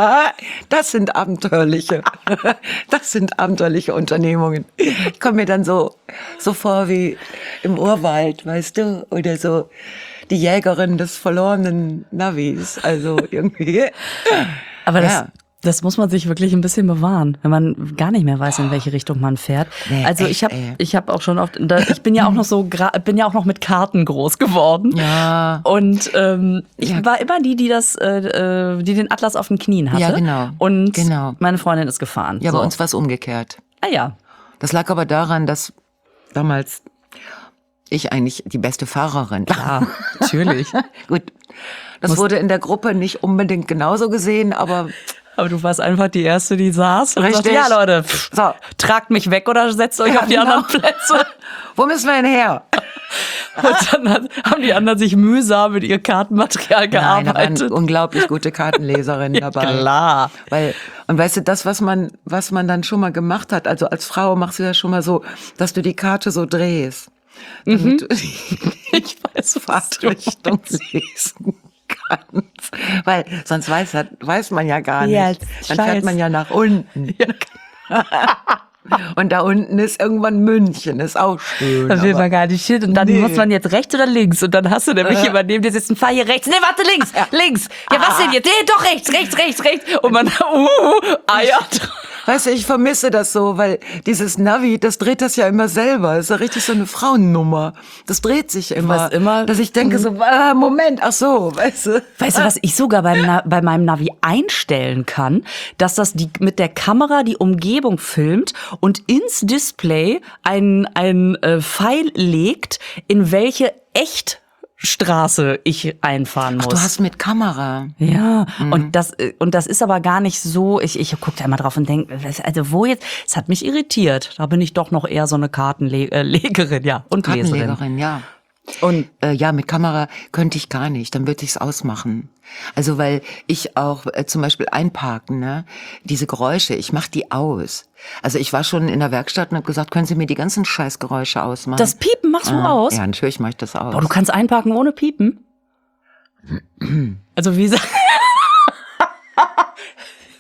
Das sind abenteuerliche, das sind abenteuerliche Unternehmungen. Ich komme mir dann so, so vor wie im Urwald, weißt du, oder so die Jägerin des verlorenen Navis. Also irgendwie. Aber das, Ja. das muss man sich wirklich ein bisschen bewahren, wenn man gar nicht mehr weiß, in welche Richtung man fährt. Nee, also echt, ich habe ey. ich habe auch schon oft, da, ich bin ja auch noch so, gra- bin ja auch noch mit Karten groß geworden. Ja. Und ähm, ich Ja. war immer die, die das, äh, äh, die den Atlas auf den Knien hatte. Ja, genau. Und Genau. meine Freundin ist gefahren. Ja, so. bei uns war es umgekehrt. Ah ja. Das lag aber daran, dass damals ich eigentlich die beste Fahrerin war. Ja, natürlich. Gut, das Muss- wurde in der Gruppe nicht unbedingt genauso gesehen, aber Aber du warst einfach die Erste, die saß und Richtig. sagte, ja Leute, pff, so, tragt mich weg oder setzt euch Ja, auf die genau. anderen Plätze. wo müssen wir denn her? Und dann hat, haben die anderen sich mühsam mit ihr Kartenmaterial Nein, da waren gearbeitet. unglaublich gute Kartenleserinnen Ja, dabei. klar. Weil, und weißt du, das, was man, was man dann schon mal gemacht hat, also als Frau machst du ja schon mal so, dass du die Karte so drehst. Damit du die Ich weiß, was du Fahrtrichtung lesen kannst. Weil sonst weiß, hat- weiß man ja gar nicht. Ja, ich Dann weiß. fährt man ja nach unten. Und da unten ist irgendwann München, ist auch schön. Das will aber- man gar nicht hin. Und dann Nee. muss man jetzt rechts oder links. Und dann hast du nämlich jemanden neben dir sitzen, fahr hier rechts. Nee, warte, links, links. Ja, was denn jetzt? Nee, doch rechts, rechts, rechts, rechts. Und man, uh, eiert. Weißt du, ich vermisse das so, weil dieses Navi, das dreht das ja immer selber. Das ist ja richtig so eine Frauennummer. Das dreht sich immer. weißt immer- Dass ich denke so, ah, Moment, ach so, weißt du. Weißt du, was ich sogar beim Na- bei meinem Navi einstellen kann? Dass das die, mit der Kamera die Umgebung filmt und ins Display ein, ein äh, Pfeil legt, in welche Echtstraße ich einfahren muss. Ach, du hast mit Kamera. Ja, und das äh, und das ist aber gar nicht so, ich ich gucke da immer drauf und denke, also wo jetzt, es hat mich irritiert. Da bin ich doch noch eher so eine Kartenlegerin, ja, und Leserin. Kartenlegerin, ja. Und Äh, ja, mit Kamera könnte ich gar nicht, dann würde ich's ausmachen. Also weil ich auch äh, zum Beispiel einparken, ne, diese Geräusche, ich mach die aus. Also ich war schon in der Werkstatt und habe gesagt, können Sie mir die ganzen Scheißgeräusche ausmachen? das Piepen machst du Ah, aus? Ja, natürlich mache ich das aus. Boah, du kannst einparken ohne Piepen? Also wie sa-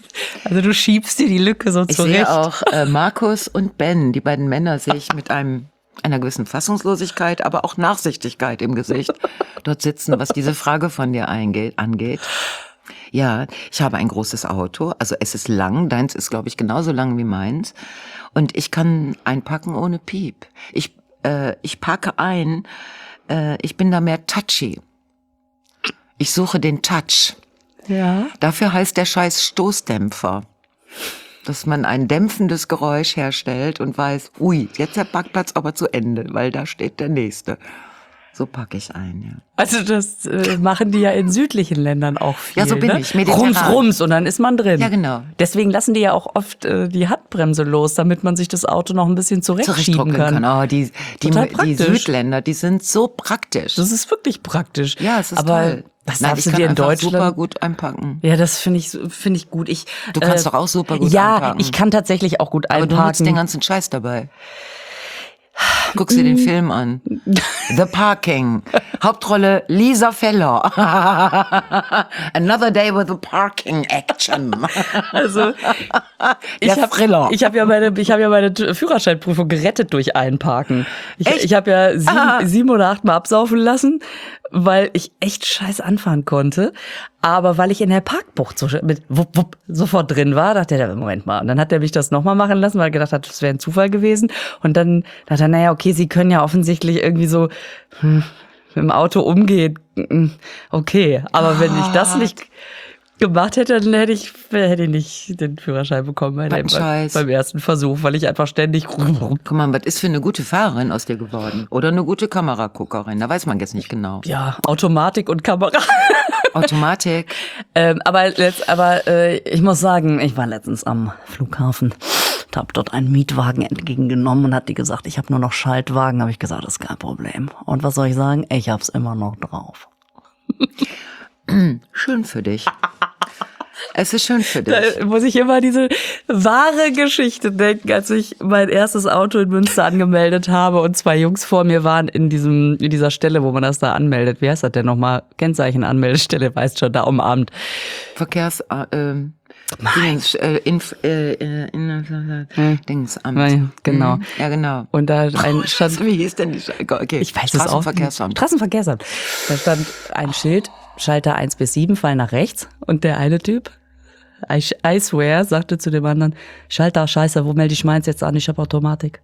Also du schiebst dir die Lücke so Ich zurecht. sehe auch äh, Markus und Ben, die beiden Männer sehe ich mit einem einer gewissen Fassungslosigkeit, aber auch Nachsichtigkeit im Gesicht dort sitzen, was diese Frage von dir eingeht, angeht. Ja, ich habe ein großes Auto, also es ist lang, deins ist, glaube ich, genauso lang wie meins und ich kann einpacken ohne Piep. Ich, äh, ich parke ein, äh, ich bin da mehr touchy. Ich suche den Touch. Ja. Dafür heißt der Scheiß Stoßdämpfer. Dass man ein dämpfendes Geräusch herstellt und weiß, ui, jetzt der Parkplatz aber zu Ende, weil da steht der nächste. So packe ich ein, ja. Also das äh, machen die ja in südlichen Ländern auch viel. Ja, so bin ne? ich, mediterran. Rums, rums und dann ist man drin. Ja, genau. Deswegen lassen die ja auch oft äh, die Handbremse los, damit man sich das Auto noch ein bisschen zurechtschieben Zurechtdrucken kann. Oh, die, die, Total die praktisch. Südländer, die sind so praktisch. Das ist wirklich praktisch. Ja, es ist Aber toll. das Nein, darfst ich du kann dir in einfach Deutschland super gut einpacken. Ja, das finde ich finde ich gut. Ich Du kannst doch auch super gut ja, einparken. ich kann tatsächlich auch gut Aber einparken. du nutzt den ganzen Scheiß dabei. Guckst dir den Film an. The Parking. Hauptrolle Lisa Feller. Another day with the parking action. Also ich Der habe Thriller. ich hab ja meine ich habe ja meine Führerscheinprüfung gerettet durch Einparken. Ich, Echt? ich habe ja sieben, Ah. sieben oder acht Mal absaufen lassen, weil ich echt scheiß anfahren konnte. Aber weil ich in der Parkbucht so mit wupp, wupp, sofort drin war, dachte er, Moment mal. Und dann hat er mich das nochmal machen lassen, weil er gedacht hat, das wäre ein Zufall gewesen. Und dann dachte er, naja, okay, Sie können ja offensichtlich irgendwie so hm, mit dem Auto umgehen. Okay, aber wenn ich das nicht gemacht hätte, dann hätte ich, hätte ich nicht den Führerschein bekommen bei dem, Was ein Scheiß. beim ersten Versuch, weil ich einfach ständig Guck mal, was ist für eine gute Fahrerin aus dir geworden? Oder eine gute Kameraguckerin? Da weiß man jetzt nicht genau. ja, Automatik und Kamera. Automatik. ähm, aber letzt, aber äh, ich muss sagen, ich war letztens am Flughafen, habe dort einen Mietwagen entgegengenommen und hat die gesagt, ich habe nur noch Schaltwagen. Habe ich gesagt, das ist kein Problem. Und was soll ich sagen? Ich hab's immer noch drauf. Schön für dich. Es ist schön für dich. Da muss ich immer diese wahre Geschichte denken, als ich mein erstes Auto in Münster angemeldet habe und zwei Jungs vor mir waren in diesem in dieser Stelle, wo man das da anmeldet. Wie heißt das denn nochmal? Kennzeichen-Anmeldestelle, weißt schon, da um Abend. Verkehrs... Äh, ähm, Dings, äh, Inf, äh, in, in, Hm. Dingsamt. Ja, genau. Mhm. Ja, genau. Und da ein stand, Wie hieß denn die Sch okay. ich weiß es auch. Straßenverkehrsamt. Straßenverkehrsamt. Da stand ein Schild, Schalter eins bis sieben, fallen nach rechts. Und der eine Typ, I, I swear, sagte zu dem anderen, Schalter, scheiße, wo melde ich meins jetzt an? Ich habe Automatik.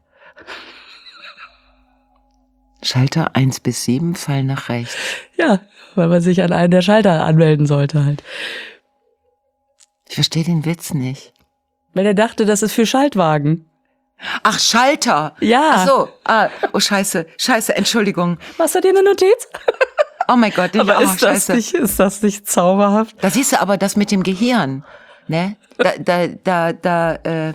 Schalter eins bis sieben fallen nach rechts. Ja, weil man sich an einen der Schalter anmelden sollte halt. Ich verstehe den Witz nicht. Weil er dachte, das ist für Schaltwagen. Ach, Schalter. Ja. Ach so. Ah, oh, scheiße. Scheiße, Entschuldigung. Machst du dir eine Notiz? Oh mein Gott. Aber oh, ist, das scheiße. nicht, ist das nicht zauberhaft? Da siehst du aber das mit dem Gehirn. Ne? Da, da, da, da, äh.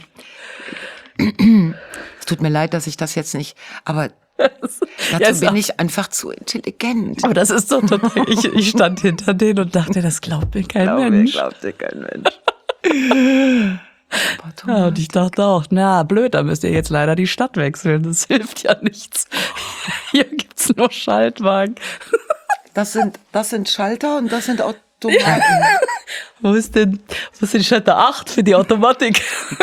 Es tut mir leid, dass ich das jetzt nicht, aber dazu Ja, ist bin auch- ich einfach zu intelligent. Aber das ist doch total, ich, ich stand hinter denen und dachte, das glaubt mir kein Mensch. Glaubt dir kein Mensch. Ja, und ich dachte auch, na blöd, da müsst ihr jetzt leider die Stadt wechseln. Das hilft ja nichts. Hier gibt's nur Schaltwagen. Das sind, das sind Schalter und das sind Automaten. Wo ist denn, wo ist denn Schalter acht für die Automatik?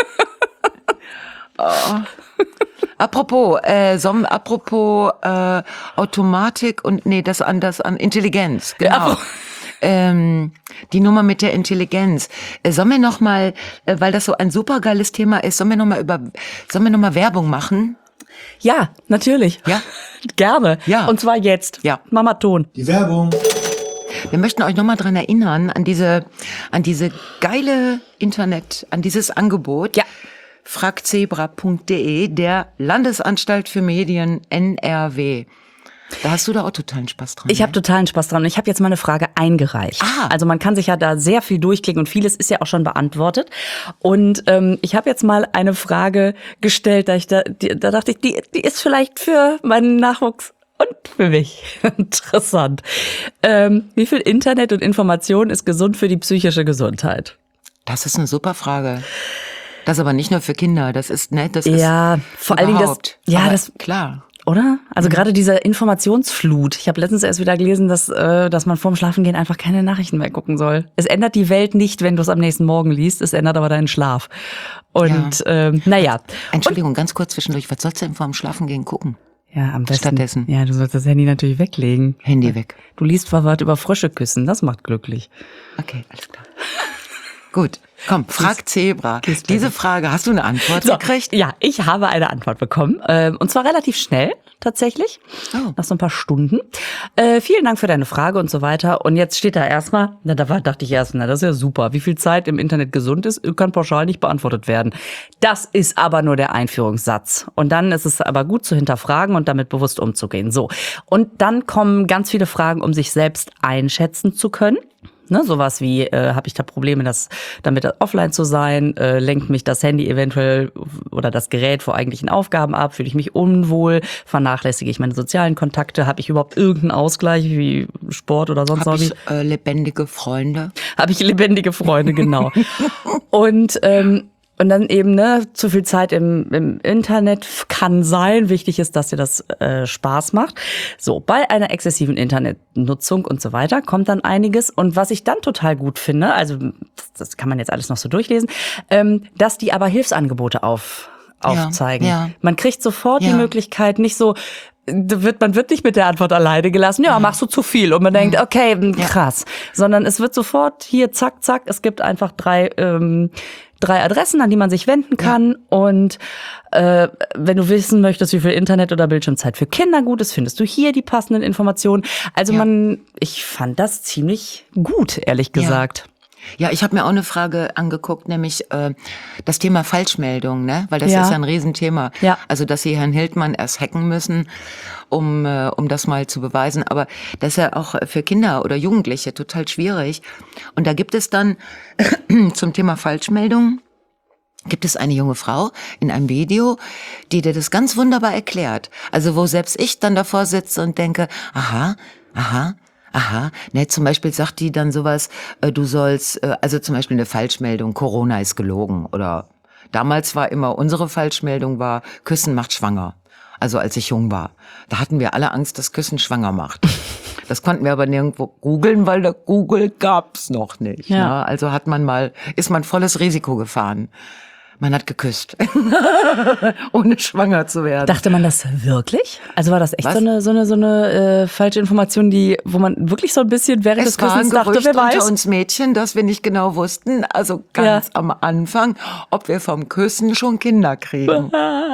Apropos, äh, Som apropos äh, Automatik und nee, das an das an Intelligenz, genau. Ja, ähm, die Nummer mit der Intelligenz. Äh, sollen wir noch mal, äh, weil das so ein supergeiles Thema ist, sollen wir noch mal über, sollen wir noch mal Werbung machen? Ja, natürlich. Ja? Gerne. Ja. Und zwar jetzt. Ja. Mama Ton. Die Werbung. Wir möchten euch noch mal dran erinnern an diese, an diese geile Internet, an dieses Angebot. Ja. fragzebra punkt de, der Landesanstalt für Medien N R W. Da hast du da auch totalen Spaß dran. Ich habe ne? totalen Spaß dran und ich habe jetzt mal eine Frage eingereicht. Ah. Also man kann sich ja da sehr viel durchklicken und vieles ist ja auch schon beantwortet. Und ähm, ich habe jetzt mal eine Frage gestellt, da, ich da, die, da dachte ich, die, die ist vielleicht für meinen Nachwuchs und für mich interessant. Ähm, wie viel Internet und Information ist gesund für die psychische Gesundheit? Das ist eine super Frage. Das aber nicht nur für Kinder, das ist, ne, das ist Ja, vor allen Dingen das, überhaupt. ja, aber das, klar. Oder? Also mhm. gerade diese Informationsflut. Ich habe letztens erst wieder gelesen, dass, äh, dass man vorm Schlafengehen einfach keine Nachrichten mehr gucken soll. Es ändert die Welt nicht, wenn du es am nächsten Morgen liest. Es ändert aber deinen Schlaf. Und ja. ähm, naja. Entschuldigung, Und, ganz kurz zwischendurch. Was sollst du denn vorm Schlafengehen gucken? Ja, am besten. Stattdessen. Ja, du sollst das Handy natürlich weglegen. Handy weg. Du liest was über Frösche küssen. Das macht glücklich. Okay, alles klar. Gut. Komm, frag Zebra. Diese Frage, hast du eine Antwort so, gekriegt? Ja, ich habe eine Antwort bekommen. Und zwar relativ schnell, tatsächlich. Oh. Nach so ein paar Stunden. Äh, vielen Dank für deine Frage und so weiter. Und jetzt steht da erstmal, na, da war, dachte ich erst, na, das ist ja super. Wie viel Zeit im Internet gesund ist, kann pauschal nicht beantwortet werden. Das ist aber nur der Einführungssatz. Und dann ist es aber gut zu hinterfragen und damit bewusst umzugehen. So. Und dann kommen ganz viele Fragen, um sich selbst einschätzen zu können. Ne, sowas wie, äh, habe ich da Probleme, das, damit offline zu sein? Äh, lenkt mich das Handy eventuell oder das Gerät vor eigentlichen Aufgaben ab? Fühle ich mich unwohl? Vernachlässige ich meine sozialen Kontakte? Habe ich überhaupt irgendeinen Ausgleich wie Sport oder sonst was? Habe ich äh, lebendige Freunde? Habe ich lebendige Freunde, genau. Und ähm, Und dann eben, ne, zu viel Zeit im, im Internet kann sein. Wichtig ist, dass dir das äh, Spaß macht. So, bei einer exzessiven Internetnutzung und so weiter kommt dann einiges. Und was ich dann total gut finde, also das kann man jetzt alles noch so durchlesen, ähm, dass die aber Hilfsangebote auf, aufzeigen. Ja, ja. Man kriegt sofort ja. die Möglichkeit, nicht so, wird, man wird nicht mit der Antwort alleine gelassen, ja, ja. machst du zu viel. Und man ja. denkt, okay, krass. Ja. Sondern es wird sofort hier, zack, zack, es gibt einfach drei ähm, drei Adressen, an die man sich wenden kann. Ja. Und äh, wenn du wissen möchtest, wie viel Internet- oder Bildschirmzeit für Kinder gut ist, findest du hier die passenden Informationen. Also ja. man, ich fand das ziemlich gut, ehrlich gesagt. Ja, ja, ich habe mir auch eine Frage angeguckt, nämlich äh, das Thema Falschmeldung, ne? Weil das ja. ist ja ein Riesenthema. Ja. Also, dass sie Herrn Hildmann erst hacken müssen, um äh, um das mal zu beweisen. Aber das ist ja auch für Kinder oder Jugendliche total schwierig. Und da gibt es dann zum Thema Falschmeldung, gibt es eine junge Frau in einem Video, die dir das ganz wunderbar erklärt. Also wo selbst ich dann davor sitze und denke, aha, aha, aha, ne, zum Beispiel sagt die dann sowas, äh, du sollst, äh, also zum Beispiel eine Falschmeldung, Corona ist gelogen. Oder damals war immer, unsere Falschmeldung war, Küssen macht schwanger. Also als ich jung war. Da hatten wir alle Angst, dass Küssen schwanger macht. Das konnten wir aber nirgendwo googeln, weil der Google gab's noch nicht. Ja. Ne? Also hat man mal, ist man volles Risiko gefahren. Man hat geküsst, ohne schwanger zu werden. Dachte man das wirklich? Also war das echt Was? so eine so eine so eine äh, falsche Information, die, wo man wirklich so ein bisschen während es des Küssens dachte, wer weiß? Unter uns Mädchen, dass wir nicht genau wussten, also ganz ja. am Anfang, ob wir vom Küssen schon Kinder kriegen.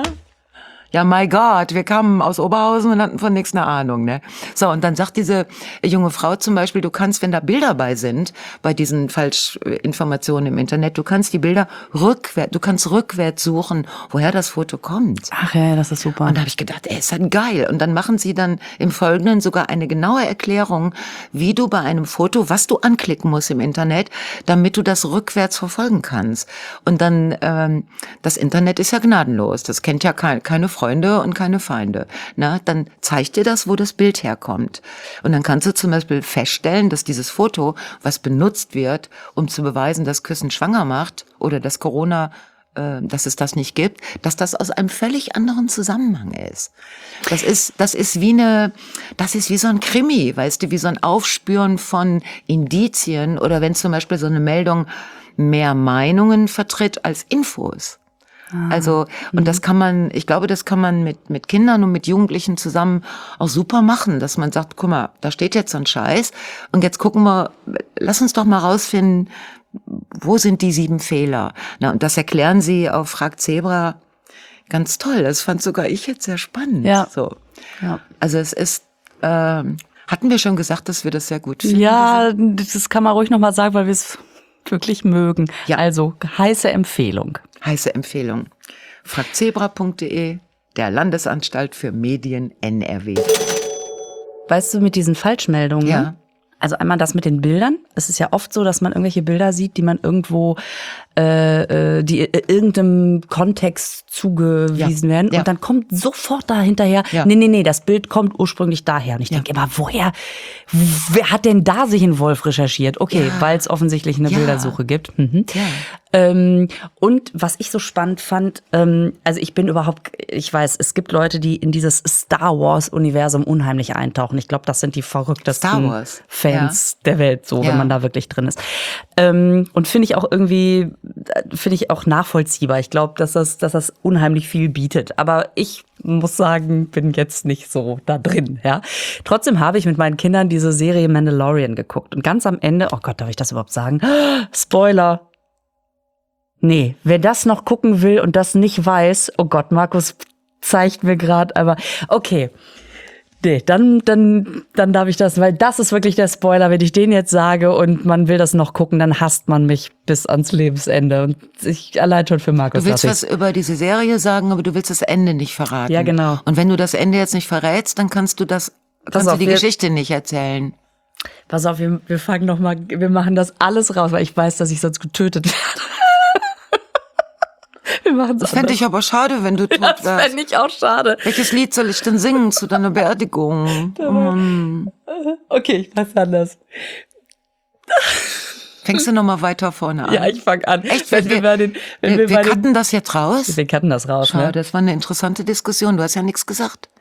Ja, my God, wir kamen aus Oberhausen und hatten von nichts eine Ahnung, ne? So, und dann sagt diese junge Frau zum Beispiel, du kannst, wenn da Bilder bei sind, bei diesen Falschinformationen im Internet, du kannst die Bilder rückwärts, du kannst rückwärts suchen, woher das Foto kommt. Ach ja, das ist super. Und da habe ich gedacht, ey, ist halt geil. Und dann machen sie dann im Folgenden sogar eine genaue Erklärung, wie du bei einem Foto, was du anklicken musst im Internet, damit du das rückwärts verfolgen kannst. Und dann, ähm, das Internet ist ja gnadenlos, das kennt ja keine, keine Freunde und keine Feinde. Na, dann zeigt dir das, wo das Bild herkommt. Und dann kannst du zum Beispiel feststellen, dass dieses Foto, was benutzt wird, um zu beweisen, dass Küssen schwanger macht oder dass Corona, äh, dass es das nicht gibt, dass das aus einem völlig anderen Zusammenhang ist. Das ist, das ist wie eine, das ist wie so ein Krimi, weißt du, wie so ein Aufspüren von Indizien oder wenn zum Beispiel so eine Meldung mehr Meinungen vertritt als Infos. Also, und das kann man, ich glaube, das kann man mit, mit Kindern und mit Jugendlichen zusammen auch super machen, dass man sagt, guck mal, da steht jetzt so ein Scheiß und jetzt gucken wir, lass uns doch mal rausfinden, wo sind die sieben Fehler? Na, und das erklären sie auf Frag Zebra ganz toll. Das fand sogar ich jetzt sehr spannend. Ja. So. Ja. Also es ist, ähm, hatten wir schon gesagt, dass wir das sehr gut finden? Ja, das kann man ruhig nochmal sagen, weil wir es wirklich mögen. Ja. Also, heiße Empfehlung. Heiße Empfehlung. frag zebra punkt de, der Landesanstalt für Medien N R W. Weißt du, mit diesen Falschmeldungen, ja. Also einmal das mit den Bildern. Es ist ja oft so, dass man irgendwelche Bilder sieht, die man irgendwo, äh, die irgendeinem Kontext zugewiesen ja. werden. Ja. Und dann kommt sofort da hinterher, ja. nee, nee, nee, das Bild kommt ursprünglich daher. Und ich ja. denke immer, woher, wer hat denn da sich in Wolf recherchiert? Okay, ja. weil es offensichtlich eine ja. Bildersuche gibt. Mhm. Ja. Ähm, und was ich so spannend fand, ähm, also ich bin überhaupt, ich weiß, es gibt Leute, die in dieses Star Wars-Universum unheimlich eintauchen. Ich glaube, das sind die verrücktesten Star Wars. Fans Ja. der Welt, so, Ja. wenn man da wirklich drin ist. Ähm, und finde ich auch irgendwie, finde ich auch nachvollziehbar. Ich glaube, dass das, dass das unheimlich viel bietet. Aber ich muss sagen, bin jetzt nicht so da drin, ja. Trotzdem habe ich mit meinen Kindern diese Serie Mandalorian geguckt. Und ganz am Ende, oh Gott, darf ich das überhaupt sagen? Spoiler! Nee, wer das noch gucken will und das nicht weiß, oh Gott, Markus zeigt mir gerade, aber okay. Nee, dann, dann, dann darf ich das, weil das ist wirklich der Spoiler. Wenn ich den jetzt sage und man will das noch gucken, dann hasst man mich bis ans Lebensende. Und ich allein schon für Markus. Du willst was über diese Serie sagen, aber du willst das Ende nicht verraten. Ja, genau. Und wenn du das Ende jetzt nicht verrätst, dann kannst du das, kannst auf, du die wir- Geschichte nicht erzählen. Pass auf, wir, wir fangen noch mal, wir machen das alles raus, weil ich weiß, dass ich sonst getötet werde. Wir machen Das fände ich aber schade, wenn du tot Das wärst. fände ich auch schade. Welches Lied soll ich denn singen zu deiner Beerdigung? Hm. Okay, ich mach's anders. Fängst du noch mal weiter vorne an? Ja, ich fange an. Echt? Wenn Wir, wir, bei den, wenn wir, wir, wir bei den, cutten das jetzt raus? wir cutten das raus, Schade, ne? das war eine interessante Diskussion. Du hast ja nichts gesagt.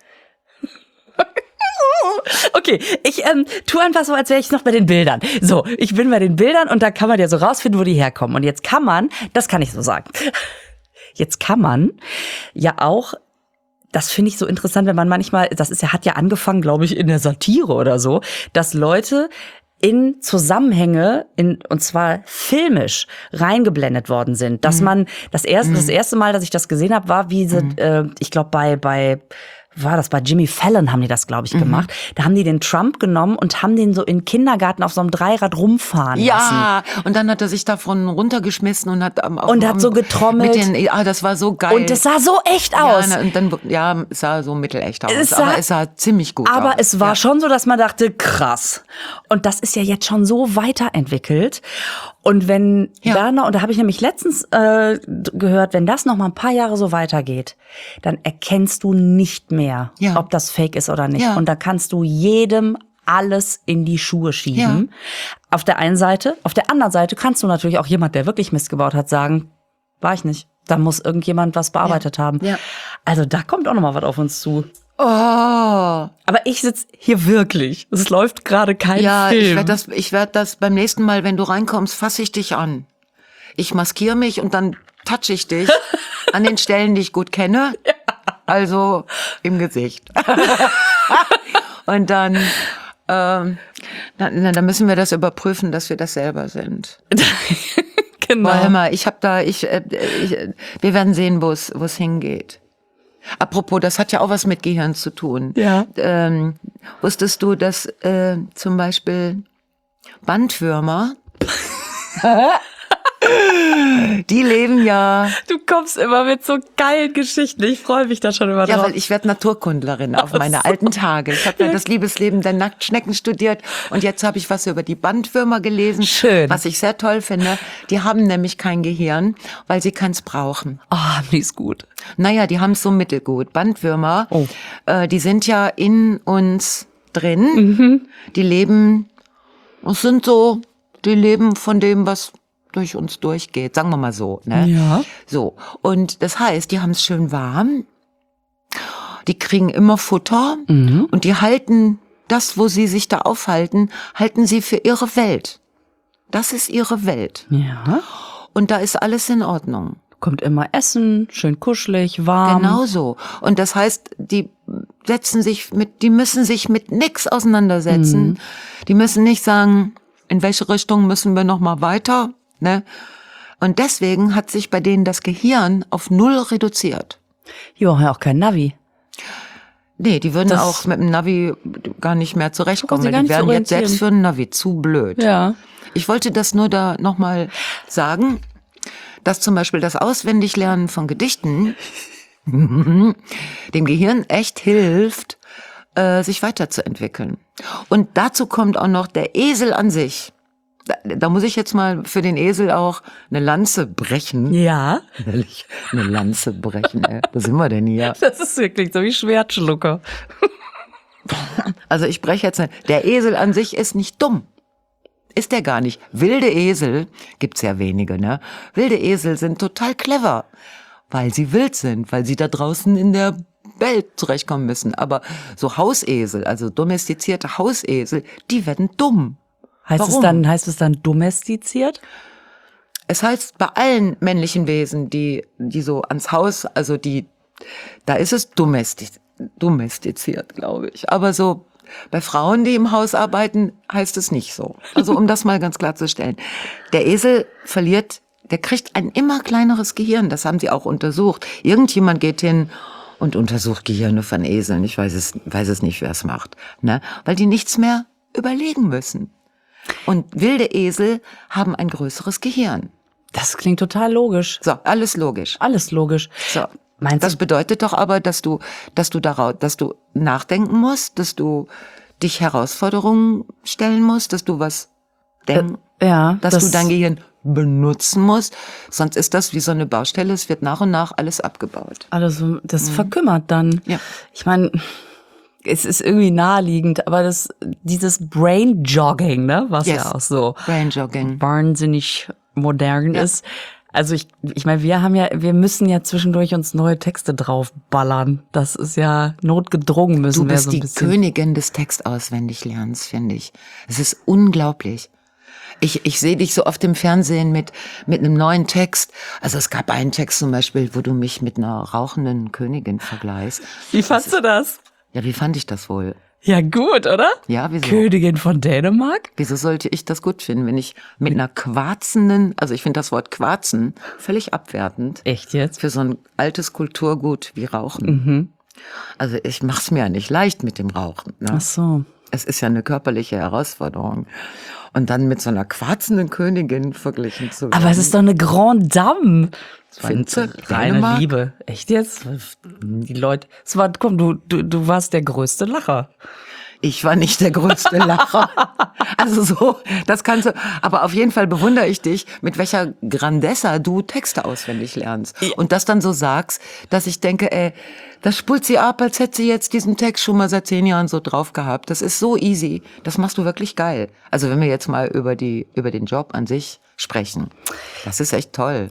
Okay, ich ähm, tue einfach so, als wäre ich noch bei den Bildern. So, ich bin bei den Bildern und da kann man ja so rausfinden, wo die herkommen. Und jetzt kann man, das kann ich so sagen, jetzt kann man ja auch, das finde ich so interessant, wenn man manchmal, das ist ja, hat ja angefangen, glaube ich, in der Satire oder so, dass Leute in Zusammenhänge, in, und zwar filmisch, reingeblendet worden sind. Dass man, das erste, das erste Mal, dass ich das gesehen habe, war wie sie, äh, ich glaube, bei, bei, war das bei Jimmy Fallon haben die das, glaube ich, gemacht. Da haben die den Trump genommen und haben den so in den Kindergarten auf so einem Dreirad rumfahren lassen. Ja, und dann hat er sich davon runtergeschmissen und hat am auf, Und hat am- so getrommelt. Mit den, ah, das war so geil. Und es sah so echt aus. Ja, na, und dann, ja, es sah so mittelecht aus, Es sah- aber es sah ziemlich gut aus. Aber es war ja. schon so, dass man dachte, krass. Und das ist ja jetzt schon so weiterentwickelt. Und wenn Ja. da noch, und da habe ich nämlich letztens äh, gehört, wenn das noch mal ein paar Jahre so weitergeht, dann erkennst du nicht mehr, Ja. ob das fake ist oder nicht. Ja. Und da kannst du jedem alles in die Schuhe schieben. Auf der einen Seite. Auf der anderen Seite kannst du natürlich auch jemand, der wirklich Mist gebaut hat, sagen, war ich nicht. Da muss irgendjemand was bearbeitet haben. Ja. Also da kommt auch noch mal was auf uns zu. Oh, Aber ich sitz hier wirklich. Es läuft gerade kein ja, Film. ich werde das, ich werde das beim nächsten Mal, wenn du reinkommst, fasse ich dich an. Ich maskiere mich und dann touch ich dich an den Stellen, die ich gut kenne. Also im Gesicht. Und dann, ähm, dann, dann müssen wir das überprüfen, dass wir das selber sind. Genau. Boah, hör mal, ich habe da, ich, äh, ich, wir werden sehen, wo es, wo es hingeht. Apropos, das hat ja auch was mit Gehirn zu tun. Ja. Ähm, wusstest du, dass äh, zum Beispiel Bandwürmer, die leben ja, Du kommst immer mit so geilen Geschichten. Ich freue mich da schon immer ja, drauf. weil ich werde Naturkundlerin auf Ach meine so. alten Tage. Ich habe ja das Liebesleben der Nacktschnecken studiert und jetzt habe ich was über die Bandwürmer gelesen, Schön. was ich sehr toll finde. Die haben nämlich kein Gehirn, weil sie keins brauchen. Ah, die ist gut. Naja, die haben es so mittelgut. Bandwürmer, Oh. äh, die sind ja in uns drin. Mhm. Die leben, es sind so, die leben von dem, was durch uns durchgeht, sagen wir mal so. Ne? Ja. So, und das heißt, die haben es schön warm, die kriegen immer Futter Mhm. und die halten das, wo sie sich da aufhalten, halten sie für ihre Welt. Das ist ihre Welt. Ja. Und da ist alles in Ordnung. Kommt immer Essen, schön kuschelig, warm. Genau so. Und das heißt, die setzen sich mit, die müssen sich mit nix auseinandersetzen. Mhm. Die müssen nicht sagen, in welche Richtung müssen wir noch mal weiter, ne? Und deswegen hat sich bei denen das Gehirn auf null reduziert. Ja, ja, auch kein Navi. Nee, die würden Das- auch mit dem Navi gar nicht mehr zurechtkommen. Sie gar Die nicht wären zu jetzt selbst orientieren. für ein Navi zu blöd. Ja. Ich wollte das nur da nochmal sagen, dass zum Beispiel das Auswendiglernen von Gedichten dem Gehirn echt hilft, äh, sich weiterzuentwickeln. Und dazu kommt auch noch der Esel an sich. Da, da muss ich jetzt mal für den Esel auch eine Lanze brechen. Ja. Ehrlich, eine Lanze brechen, ey. Wo sind wir denn hier? Das ist wirklich so wie Schwertschlucker. Also ich breche jetzt, nicht. Der Esel an sich ist nicht dumm. ist der gar nicht. Wilde Esel, gibt's ja wenige, ne? Wilde Esel sind total clever, weil sie wild sind, weil sie da draußen in der Welt zurechtkommen müssen. Aber so Hausesel, also domestizierte Hausesel, die werden dumm. Heißt Warum? es dann, heißt es dann domestiziert? Es heißt bei allen männlichen Wesen, die, die so ans Haus, also die, da ist es domestiziert, domestiziert, glaube ich. Aber so bei Frauen, die im Haus arbeiten, heißt es nicht so. Also um das mal ganz klarzustellen. Der Esel verliert, der kriegt ein immer kleineres Gehirn. Das haben sie auch untersucht. Irgendjemand geht hin und untersucht Gehirne von Eseln. Ich weiß es, weiß es nicht, wer es macht, ne? Weil die nichts mehr überlegen müssen. Und wilde Esel haben ein größeres Gehirn. Das klingt total logisch. So, alles logisch. Alles logisch. So. Meinst Das du, bedeutet doch aber, dass du, dass du daraus, dass du nachdenken musst, dass du dich Herausforderungen stellen musst, dass du was denken, ja, dass das, du dein Gehirn benutzen musst. Sonst ist das wie so eine Baustelle. Es wird nach und nach alles abgebaut. also das verkümmert dann. Ja. Ich meine, es ist irgendwie naheliegend, aber das, dieses Brain Jogging, ne, was Yes. ja auch so Brain Jogging. wahnsinnig modern Ja. ist. Also ich, ich meine, wir haben ja, wir müssen ja zwischendurch uns neue Texte draufballern. Das ist ja notgedrungen, müssen Du wir bist so ein die bisschen. Königin des Textauswendiglernens, finde ich. Es ist unglaublich. Ich, ich sehe dich so oft im Fernsehen mit, mit einem neuen Text. Also es gab einen Text zum Beispiel, wo du mich mit einer rauchenden Königin vergleichst. Wie fandst du das? Ja, wie fand ich das wohl? Ja, gut, oder? Ja, wieso? Königin von Dänemark? Wieso sollte ich das gut finden, wenn ich mit einer quarzenden, also ich finde das Wort quarzen völlig abwertend Echt jetzt? für so ein altes Kulturgut wie Rauchen. Mhm. Also ich mach's mir ja nicht leicht mit dem Rauchen. Ne? Ach so. Es ist ja eine körperliche Herausforderung. Und dann mit so einer quarzenden Königin verglichen zu werden. Aber es ist doch eine Grande Dame. Findest du? Reine Dänemark? Liebe. Echt jetzt? Die Leute, es war, komm, du, du, du warst der größte Lacher. Ich war nicht der größte Lacher. Also so, das kannst du. Aber auf jeden Fall bewundere ich dich, mit welcher Grandezza du Texte auswendig lernst. Und das dann so sagst, dass ich denke, ey, das spult sie ab, als hätte sie jetzt diesen Text schon mal seit zehn Jahren so drauf gehabt. Das ist so easy. Das machst du wirklich geil. Also wenn wir jetzt mal über die, über den Job an sich sprechen. Das ist echt toll.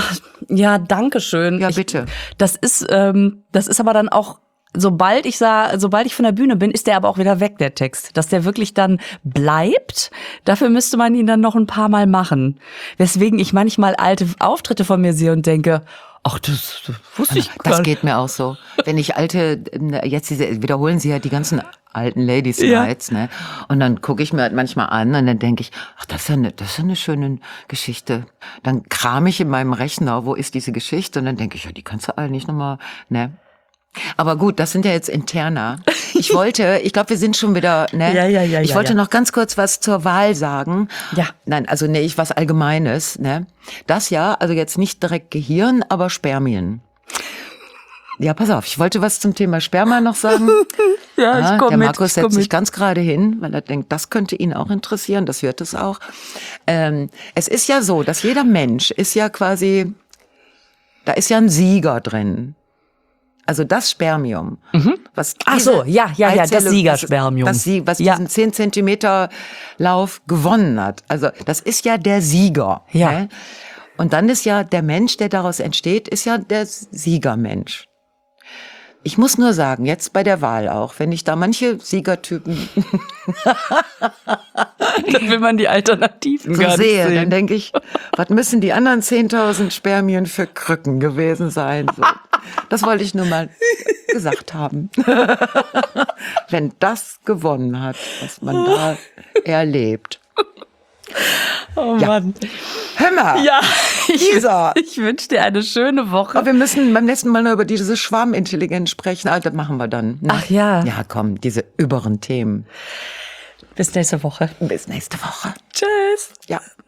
Ja, danke schön. Ja, Ich- bitte. Das ist, ähm, das ist aber dann auch, sobald ich sah, sobald ich von der Bühne bin, ist der aber auch wieder weg, der Text. Dass der wirklich dann bleibt, dafür müsste man ihn dann noch ein paar Mal machen. Weswegen ich manchmal alte Auftritte von mir sehe und denke, ach, das, das wusste ich gar Das nicht. geht mir auch so. Wenn ich alte, jetzt diese, wiederholen sie ja die ganzen alten Ladies Ja. Nights, ne? Und dann gucke ich mir halt manchmal an und dann denke ich, ach, das ist ja eine, das ist ja eine schöne Geschichte. Dann kram ich in meinem Rechner, wo ist diese Geschichte? Und dann denke ich, ja, die kannst du alle nicht nochmal, ne? Aber gut, das sind ja jetzt interner. Ich wollte, ich glaube, wir sind schon wieder, ne? Ja, ja, ja, Ich ja, wollte ja. noch ganz kurz was zur Wahl sagen. Ja. Nein, also nee, ich was Allgemeines, ne? Das ja, also jetzt nicht direkt Gehirn, aber Spermien. Ja, pass auf, ich wollte was zum Thema Sperma noch sagen. Ja, ich komm der mit, Markus ich komm setzt sich mit. ganz gerade hin, weil er denkt, das könnte ihn auch interessieren, das wird es auch. Ähm, es ist ja so, dass jeder Mensch ist ja quasi, da ist ja ein Sieger drin. Also das Spermium, was Ach diese so, ja, ja, ja, das Eizelle- Siegerspermium. das Sie, was Ja. diesen zehn Zentimeter Lauf gewonnen hat. Also das ist ja der Sieger. Ja. Ne? Und dann ist ja der Mensch, der daraus entsteht, ist ja der Siegermensch. Ich muss nur sagen, jetzt bei der Wahl auch, wenn ich da manche Siegertypen Dann will man die Alternativen so gar nicht sehe, sehen. dann denke ich, was müssen die anderen zehntausend Spermien für Krücken gewesen sein? So. Das wollte ich nur mal gesagt haben. Wenn das gewonnen hat, was man da erlebt. Oh Ja. Mann. Hör mal, Ja, ich, Lisa. ich wünsche dir eine schöne Woche. aber wir müssen beim nächsten Mal noch über diese Schwarmintelligenz sprechen. Ah, das machen wir dann. Ne? Ach ja. Ja, komm, diese überen Themen. Bis nächste Woche. Bis nächste Woche. Tschüss. Ja.